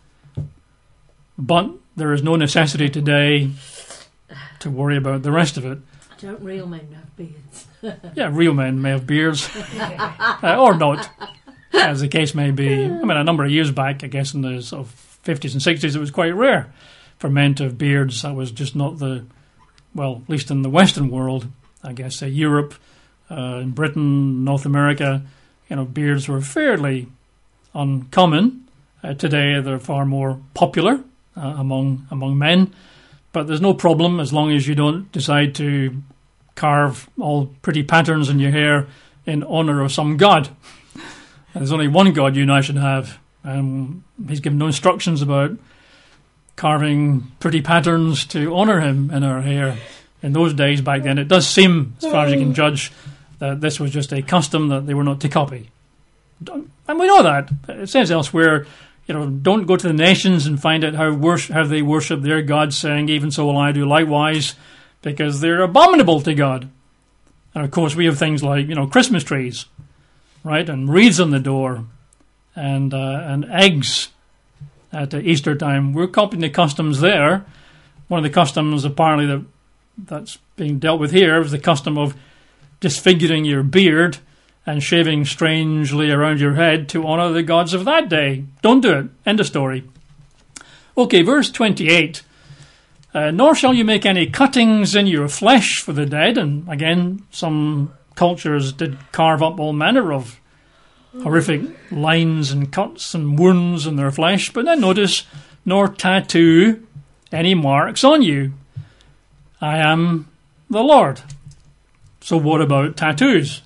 But there is no necessity today to worry about the rest of it. Don't real men have beards? Yeah, real men may have beards. Or not, as the case may be. I mean, a number of years back, I guess in the sort of 50s and 60s, it was quite rare for men to have beards. That was just not at least in the Western world, I guess, Europe, in Britain, North America, beards were fairly uncommon. Today they're far more popular among men, but there's no problem as long as you don't decide to carve all pretty patterns in your hair in honour of some god. There's only one god you and I should have. He's given no instructions about carving pretty patterns to honour him in our hair. In those days back then, it does seem, as far as you can judge, that this was just a custom that they were not to copy. And we know that. It says elsewhere, don't go to the nations and find out how they worship their gods, saying, even so will I do likewise, because they're abominable to God. And of course, we have things like, Christmas trees, right, and wreaths on the door, and eggs at Easter time. We're copying the customs there. One of the customs, apparently, that's being dealt with here is the custom of disfiguring your beard and shaving strangely around your head to honour the gods of that day. Don't do it. End of story. Okay, verse 28. Nor shall you make any cuttings in your flesh for the dead. And again, some cultures did carve up all manner of horrific lines and cuts and wounds in their flesh, but then notice, nor tattoo any marks on you. I am the Lord. So what about tattoos?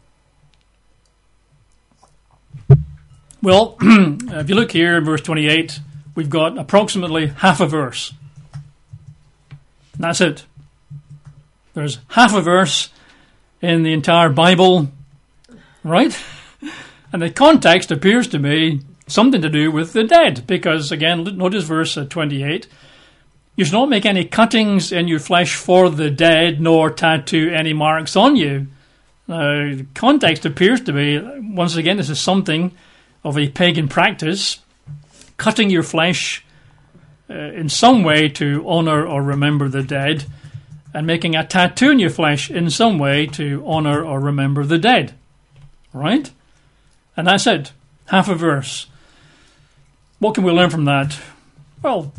Well, if you look here in verse 28, we've got approximately half a verse. And that's it. There's half a verse in the entire Bible, right? And the context appears to be something to do with the dead, because, again, notice verse 28. You shall not make any cuttings in your flesh for the dead, nor tattoo any marks on you. The context appears to be, once again, this is something of a pagan practice, cutting your flesh in some way to honour or remember the dead, and making a tattoo in your flesh in some way to honour or remember the dead. Right? And that's it. Half a verse. What can we learn from that? Well,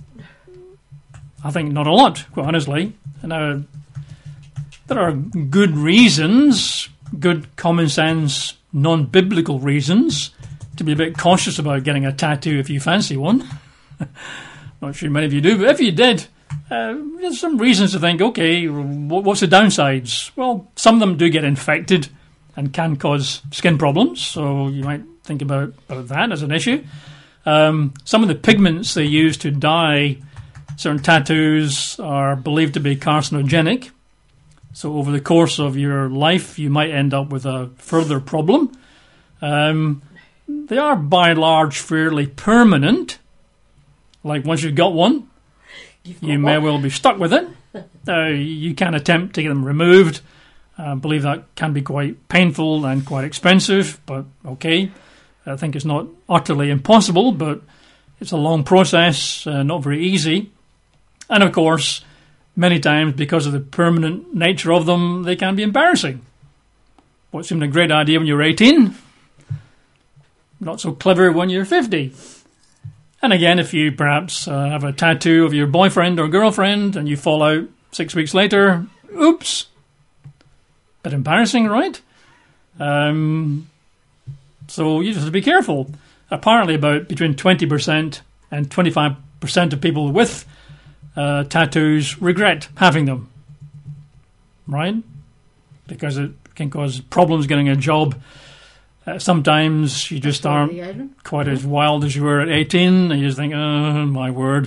I think not a lot, quite honestly. Now, there are good reasons, good common sense, non-biblical reasons to be a bit cautious about getting a tattoo if you fancy one. Not sure many of you do, but if you did, there's some reasons to think, okay, what's the downsides? Well, some of them do get infected and can cause skin problems, so you might think about that as an issue. Some of the pigments they use to dye certain tattoos are believed to be carcinogenic, so over the course of your life you might end up with a further problem. They are by and large fairly permanent. Like once you've got one, you may well be stuck with it. You can attempt to get them removed. I believe that can be quite painful and quite expensive, but okay. I think it's not utterly impossible, but it's a long process, not very easy. And of course, many times because of the permanent nature of them, they can be embarrassing. What seemed a great idea when you were 18, not so clever when you're 50. And again, if you perhaps have a tattoo of your boyfriend or girlfriend and you fall out 6 weeks later, oops. Bit embarrassing, right? So you just have to be careful. Apparently about between 20% and 25% of people with tattoos regret having them. Right? Because it can cause problems getting a job. Sometimes you just aren't quite as wild as you were at 18, and you just think, oh, my word.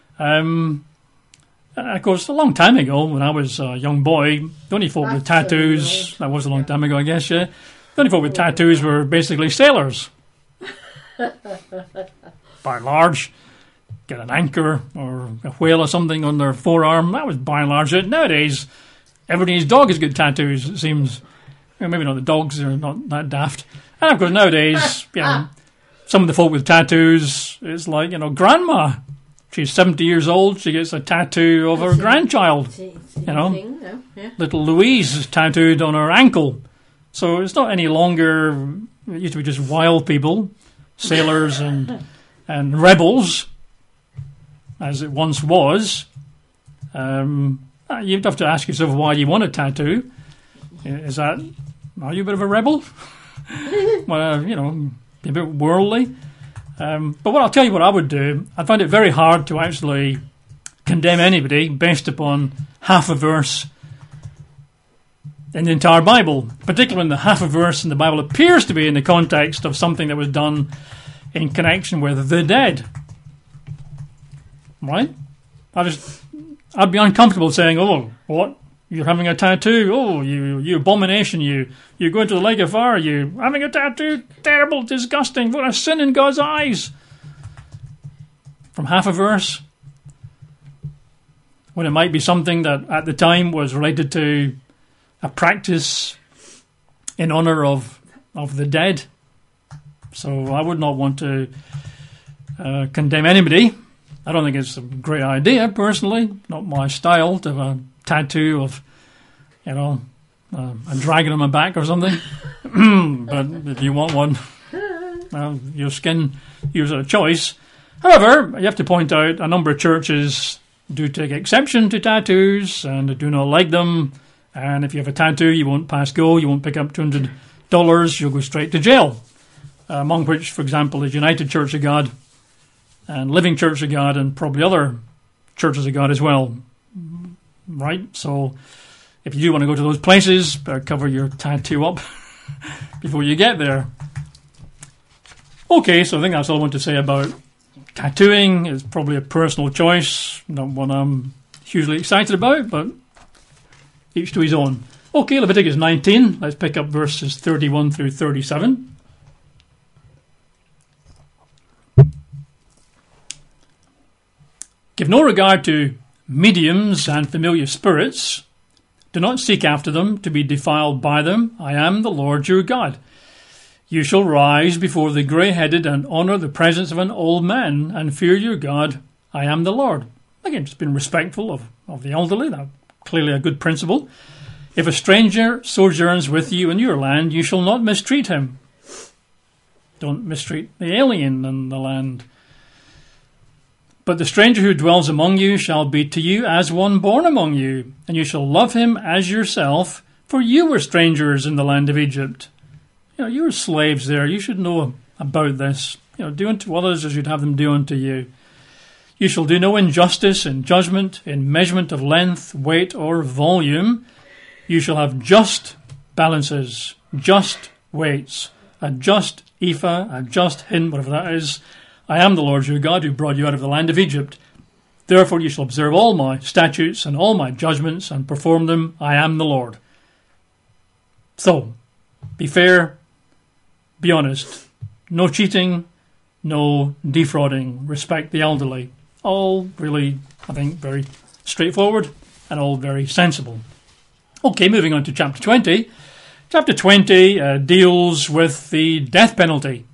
Of course, a long time ago, when I was a young boy, the only folk with tattoos, that was a long time ago, I guess, yeah, the only folk with tattoos were basically sailors. By and large, get an anchor or a whale or something on their forearm, that was by and large it. Nowadays, everybody's dog has got tattoos, it seems. Maybe not the dogs, they're not that daft. And of course nowadays, some of the folk with tattoos, it's like, grandma. She's 70 years old, she gets a tattoo of her grandchild. Little Louise is tattooed on her ankle. So it's not any longer, it used to be just wild people, sailors and rebels, as it once was. You'd have to ask yourself why you want a tattoo. Are you a bit of a rebel? Well, be a bit worldly. But I'll tell you what I would do. I find it very hard to actually condemn anybody based upon half a verse in the entire Bible, particularly when the half a verse in the Bible appears to be in the context of something that was done in connection with the dead. Right? I'd be uncomfortable saying, oh, what? You're having a tattoo? Oh, you abomination, you go into the lake of fire, you having a tattoo? Terrible, disgusting, what a sin in God's eyes. From half a verse, when it might be something that at the time was related to a practice in honour of the dead. So I would not want to condemn anybody. I don't think it's a great idea, personally. Not my style to have a tattoo of, a dragon on my back or something. But if you want one, your skin, your choice. However, you have to point out a number of churches do take exception to tattoos and do not like them And if you have a tattoo, you won't pass go, you won't pick up $200, you'll go straight to jail. Among which, for example, is United Church of God and Living Church of God and probably other churches of God as well. Right? So if you do want to go to those places, better cover your tattoo up before you get there. Okay, so I think that's all I want to say about tattooing. It's probably a personal choice, not one I'm hugely excited about, but each to his own. Okay, Leviticus 19. Let's pick up verses 31 through 37. Give no regard to mediums and familiar spirits. Do not seek after them to be defiled by them. I am the Lord your God. You shall rise before the grey-headed and honour the presence of an old man and fear your God. I am the Lord. Again, just being respectful of the elderly. That's clearly a good principle. If a stranger sojourns with you in your land, you shall not mistreat him. Don't mistreat the alien in the land. But the stranger who dwells among you shall be to you as one born among you, and you shall love him as yourself, for you were strangers in the land of Egypt. You were slaves there. You should know about this. Do unto others as you'd have them do unto you. You shall do no injustice in judgment, in measurement of length, weight, or volume. You shall have just balances, just weights, a just ephah, a just hin, whatever that is. I am the Lord your God who brought you out of the land of Egypt. Therefore you shall observe all my statutes and all my judgments and perform them. I am the Lord. So, be fair, be honest. No cheating, no defrauding. Respect the elderly. All really, I think, very straightforward and all very sensible. Okay, moving on to chapter 20. Chapter 20 deals with the death penalty.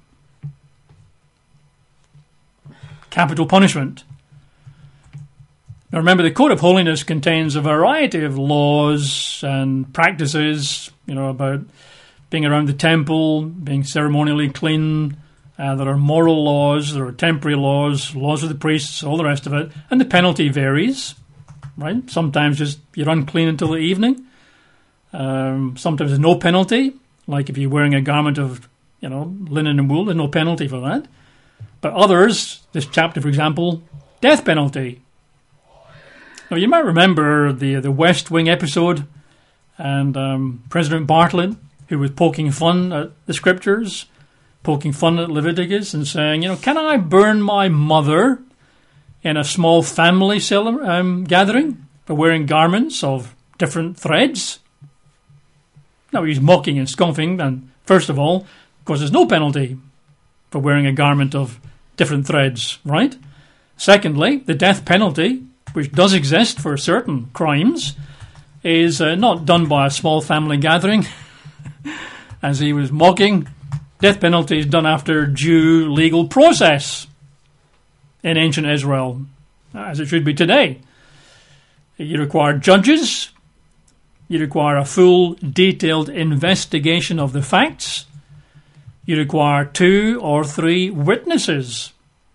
Capital punishment. Now remember, the Code of Holiness contains a variety of laws and practices, about being around the temple, being ceremonially clean. There are moral laws, there are temporary laws, laws of the priests, all the rest of it. And the penalty varies, right? Sometimes just you're unclean until the evening. Sometimes there's no penalty, like if you're wearing a garment of, linen and wool, there's no penalty for that. But others, this chapter, for example, death penalty. Now, you might remember the West Wing episode and President Bartlett, who was poking fun at the scriptures, poking fun at Leviticus and saying, can I burn my mother in a small family gathering for wearing garments of different threads? Now, he's mocking and scoffing, and first of all, of course, there's no penalty for wearing a garment of different threads, right? Secondly, the death penalty, which does exist for certain crimes, is not done by a small family gathering, as he was mocking. Death penalty is done after due legal process in ancient Israel, as it should be today. You require judges, you require a full, detailed investigation of the facts, you require 2 or 3 witnesses.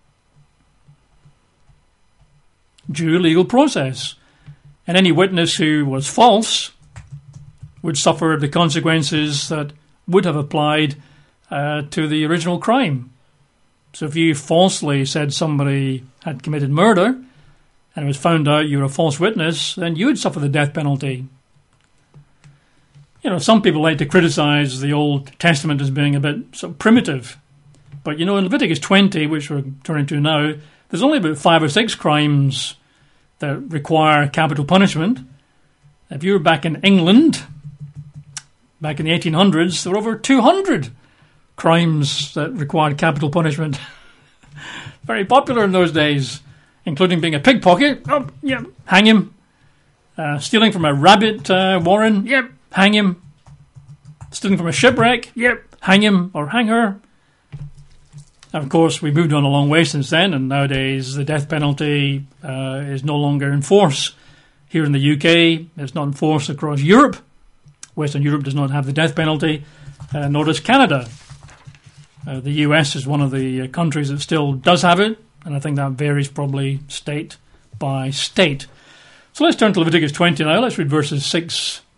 Due legal process. And any witness who was false would suffer the consequences that would have applied to the original crime. So if you falsely said somebody had committed murder and it was found out you were a false witness, then you would suffer the death penalty. Some people like to criticize the Old Testament as being a bit sort of primitive. But, in Leviticus 20, which we're turning to now, there's only about 5 or 6 crimes that require capital punishment. If you were back in England, back in the 1800s, there were over 200 crimes that required capital punishment. Very popular in those days, including being a pickpocket. Oh, yeah, hang him. Stealing from a rabbit warren. Yep. Hang him. Stealing from a shipwreck. Yep. Hang him or hang her. And of course, we moved on a long way since then, and nowadays the death penalty is no longer in force. Here in the UK, it's not in force across Europe. Western Europe does not have the death penalty, nor does Canada. The US is one of the countries that still does have it, and I think that varies probably state by state. So let's turn to Leviticus 20 now. Let's read verses 6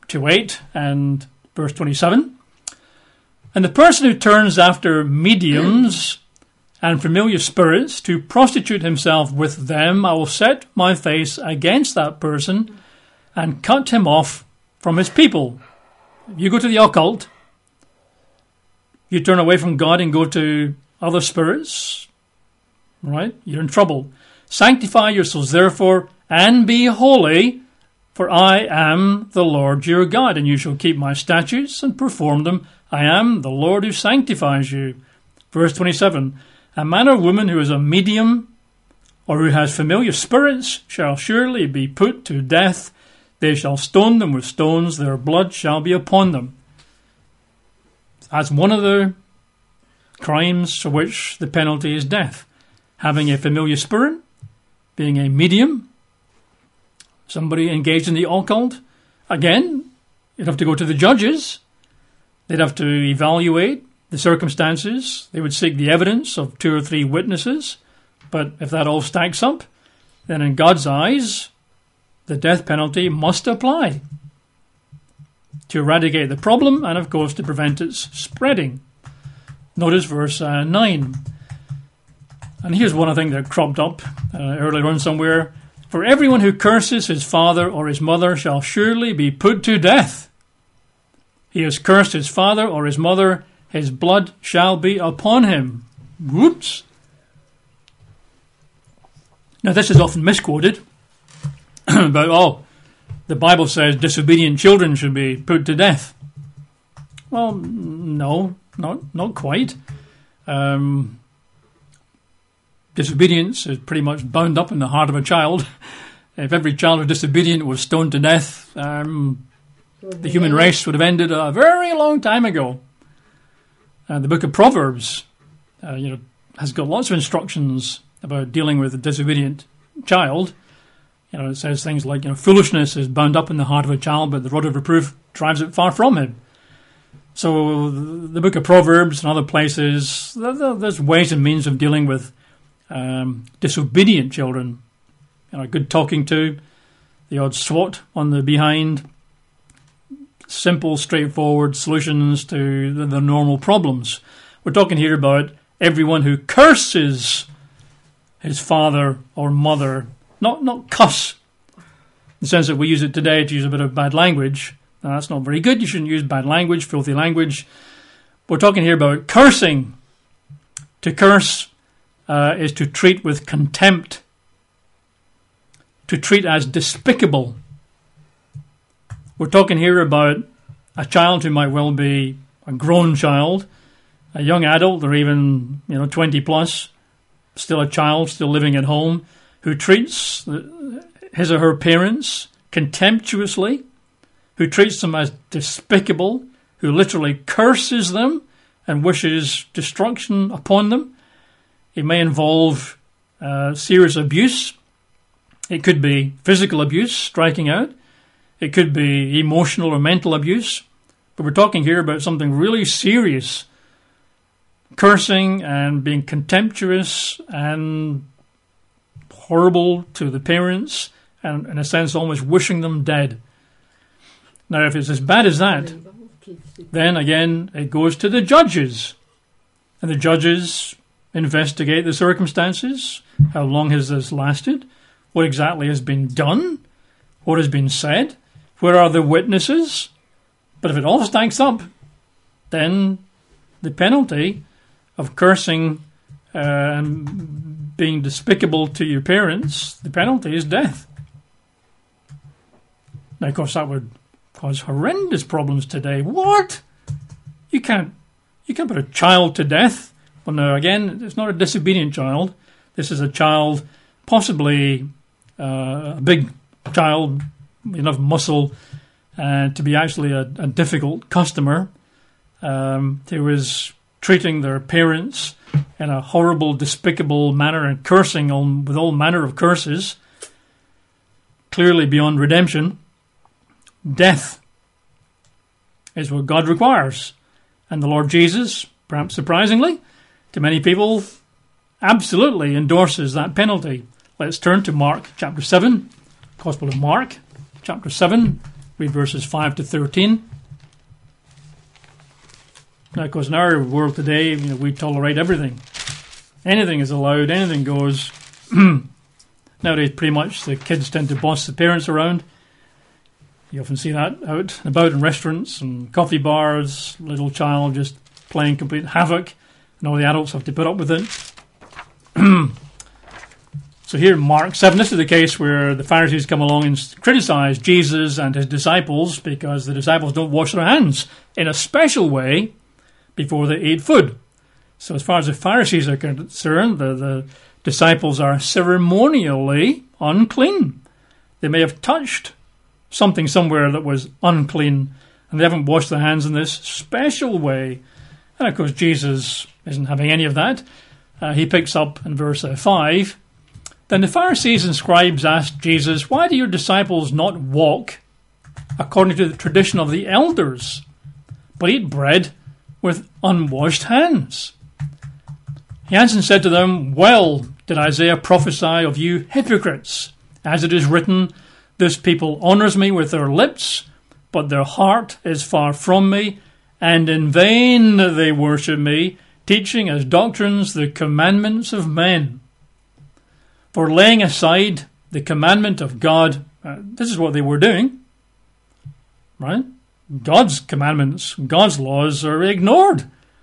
2:8 and verse 27. And the person who turns after mediums and familiar spirits to prostitute himself with them, I will set my face against that person and cut him off from his people. You go to the occult, you turn away from God and go to other spirits, right? You're in trouble. Sanctify yourselves therefore and be holy, for I am the Lord your God, and you shall keep my statutes and perform them. I am the Lord who sanctifies you. Verse 27, a man or woman who is a medium or who has familiar spirits shall surely be put to death. They shall stone them with stones, their blood shall be upon them. That's one of the crimes for which the penalty is death. Having a familiar spirit, being a medium, somebody engaged in the occult. Again, you'd have to go to the judges. They'd have to evaluate the circumstances. They would seek the evidence of 2 or 3 witnesses. But if that all stacks up, then in God's eyes, the death penalty must apply to eradicate the problem and, of course, to prevent its spreading. Notice verse 9. And here's one I think that cropped up earlier on somewhere. For everyone who curses his father or his mother shall surely be put to death. He has cursed his father or his mother, his blood shall be upon him. Whoops. Now this is often misquoted. About, the Bible says disobedient children should be put to death. Well, no, not quite. Disobedience is pretty much bound up in the heart of a child. If every child was disobedient was stoned to death, the human race would have ended a very long time ago. The book of Proverbs, has got lots of instructions about dealing with a disobedient child. It says things like, foolishness is bound up in the heart of a child, but the rod of reproof drives it far from him. So the book of Proverbs and other places, there's ways and means of dealing with disobedient children. Good talking to, the odd swat on the behind, simple, straightforward solutions to the normal problems. We're talking here about everyone who curses his father or mother, not cuss, in the sense that we use it today to use a bit of bad language. Now, that's not very good. You shouldn't use bad language, filthy language. We're talking here about cursing. To curse is to treat with contempt, to treat as despicable. We're talking here about a child who might well be a grown child, a young adult, or even 20 plus, still a child, still living at home, who treats his or her parents contemptuously, who treats them as despicable, who literally curses them and wishes destruction upon them. It may involve serious abuse. It could be physical abuse, striking out. It could be emotional or mental abuse. But we're talking here about something really serious. Cursing and being contemptuous and horrible to the parents and, in a sense, almost wishing them dead. Now, if it's as bad as that, then again, it goes to the judges. And the judges investigate the circumstances. How long has this lasted? What exactly has been done? What has been said? Where are the witnesses? But if it all stacks up, then the penalty of cursing and being despicable to your parents, the penalty is death. Now, of course, that would cause horrendous problems today. What? You can't put a child to death. Well, no, again, it's not a disobedient child. This is a child, possibly a big child, enough muscle to be actually a difficult customer, who is treating their parents in a horrible, despicable manner and cursing with all manner of curses, clearly beyond redemption. Death is what God requires. And the Lord Jesus, perhaps surprisingly, to many people, absolutely endorses that penalty. Let's turn to Mark chapter 7, Gospel of Mark chapter 7 read verses 5 to 13. Now, of course, in our world today, we tolerate everything. Anything is allowed, anything goes. Nowadays, pretty much, the kids tend to boss the parents around. You often see that out and about in restaurants and coffee bars, little child just playing complete havoc, and all the adults have to put up with it. So here in Mark 7, this is the case where the Pharisees come along and criticize Jesus and his disciples because the disciples don't wash their hands in a special way before they eat food. So as far as the Pharisees are concerned, the disciples are ceremonially unclean. They may have touched something somewhere that was unclean, and they haven't washed their hands in this special way. And of course, Jesus isn't having any of that. He picks up in verse 5. Then the Pharisees and scribes asked Jesus, "Why do your disciples not walk according to the tradition of the elders, but eat bread with unwashed hands?" He answered and said to them, "Well did Isaiah prophesy of you hypocrites, as it is written, 'This people honours me with their lips, but their heart is far from me, and in vain they worship me, teaching as doctrines the commandments of men.' For laying aside the commandment of God," this is what they were doing, right? God's commandments, God's laws are ignored.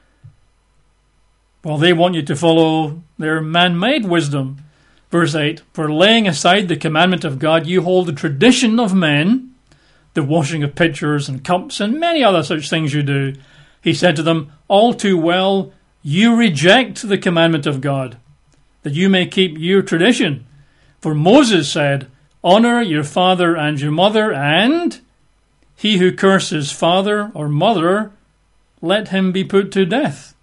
Well, they want you to follow their man-made wisdom. Verse 8, "For laying aside the commandment of God, you hold the tradition of men, the washing of pitchers and cups, and many other such things you do." He said to them, "All too well, you reject the commandment of God, that you may keep your tradition. For Moses said, 'Honor your father and your mother,' and he who curses father or mother, let him be put to death.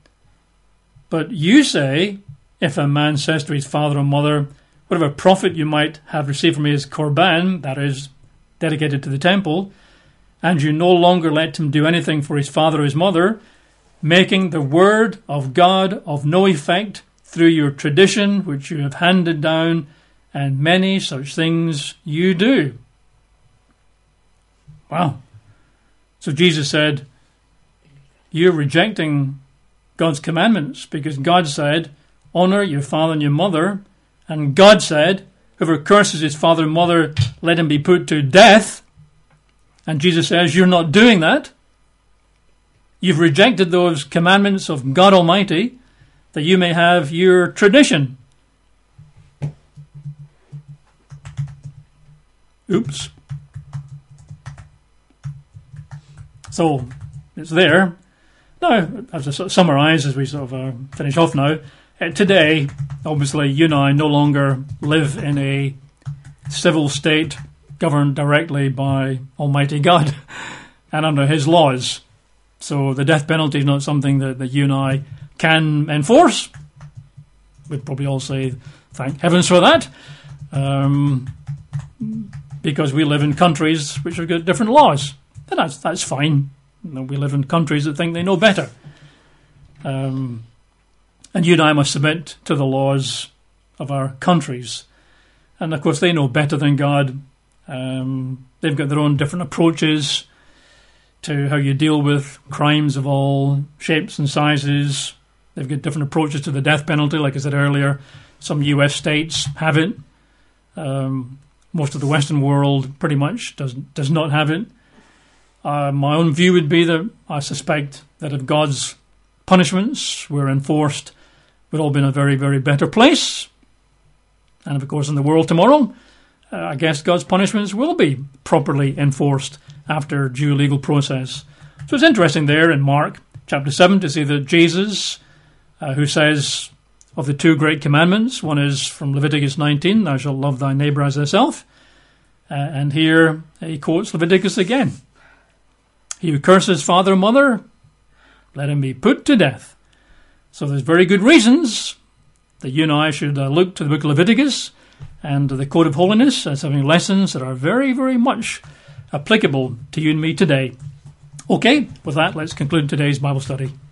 But you say, if a man says to his father or mother, 'Whatever profit you might have received from me is korban,' that is, dedicated to the temple, and you no longer let him do anything for his father or his mother, making the word of God of no effect through your tradition which you have handed down, and many such things you do." Wow. So Jesus said, you're rejecting God's commandments because God said, "Honor your father and your mother," and God said, "Whoever curses his father and mother, let him be put to death." And Jesus says, you're not doing that. You've rejected those commandments of God Almighty, that you may have your tradition. Oops. So, it's there. Now, as I sort of summarise, as we sort of finish off now, today, obviously, you and I no longer live in a civil state governed directly by Almighty God and under his laws. So the death penalty is not something that you and I can enforce. We'd probably all say, thank heavens for that, because we live in countries which have got different laws. And that's fine. We live in countries that think they know better. And you and I must submit to the laws of our countries. And of course they know better than God. They've got their own different approaches to how you deal with crimes of all shapes and sizes. They've got different approaches to the death penalty, like I said earlier. Some US states have it. Most of the Western world pretty much does not have it. My own view would be that I suspect that if God's punishments were enforced, we'd all be in a very, very better place. And of course in the world tomorrow, I guess God's punishments will be properly enforced after due legal process. So it's interesting there in Mark chapter 7 to see that Jesus, who says of the two great commandments, one is from Leviticus 19, thou shalt love thy neighbour as thyself, and here he quotes Leviticus again. He who curses father or mother, let him be put to death. So there's very good reasons that you and I should look to the book of Leviticus and the Code of Holiness as having lessons that are very, very much applicable to you and me today. Okay, with that, let's conclude today's Bible study.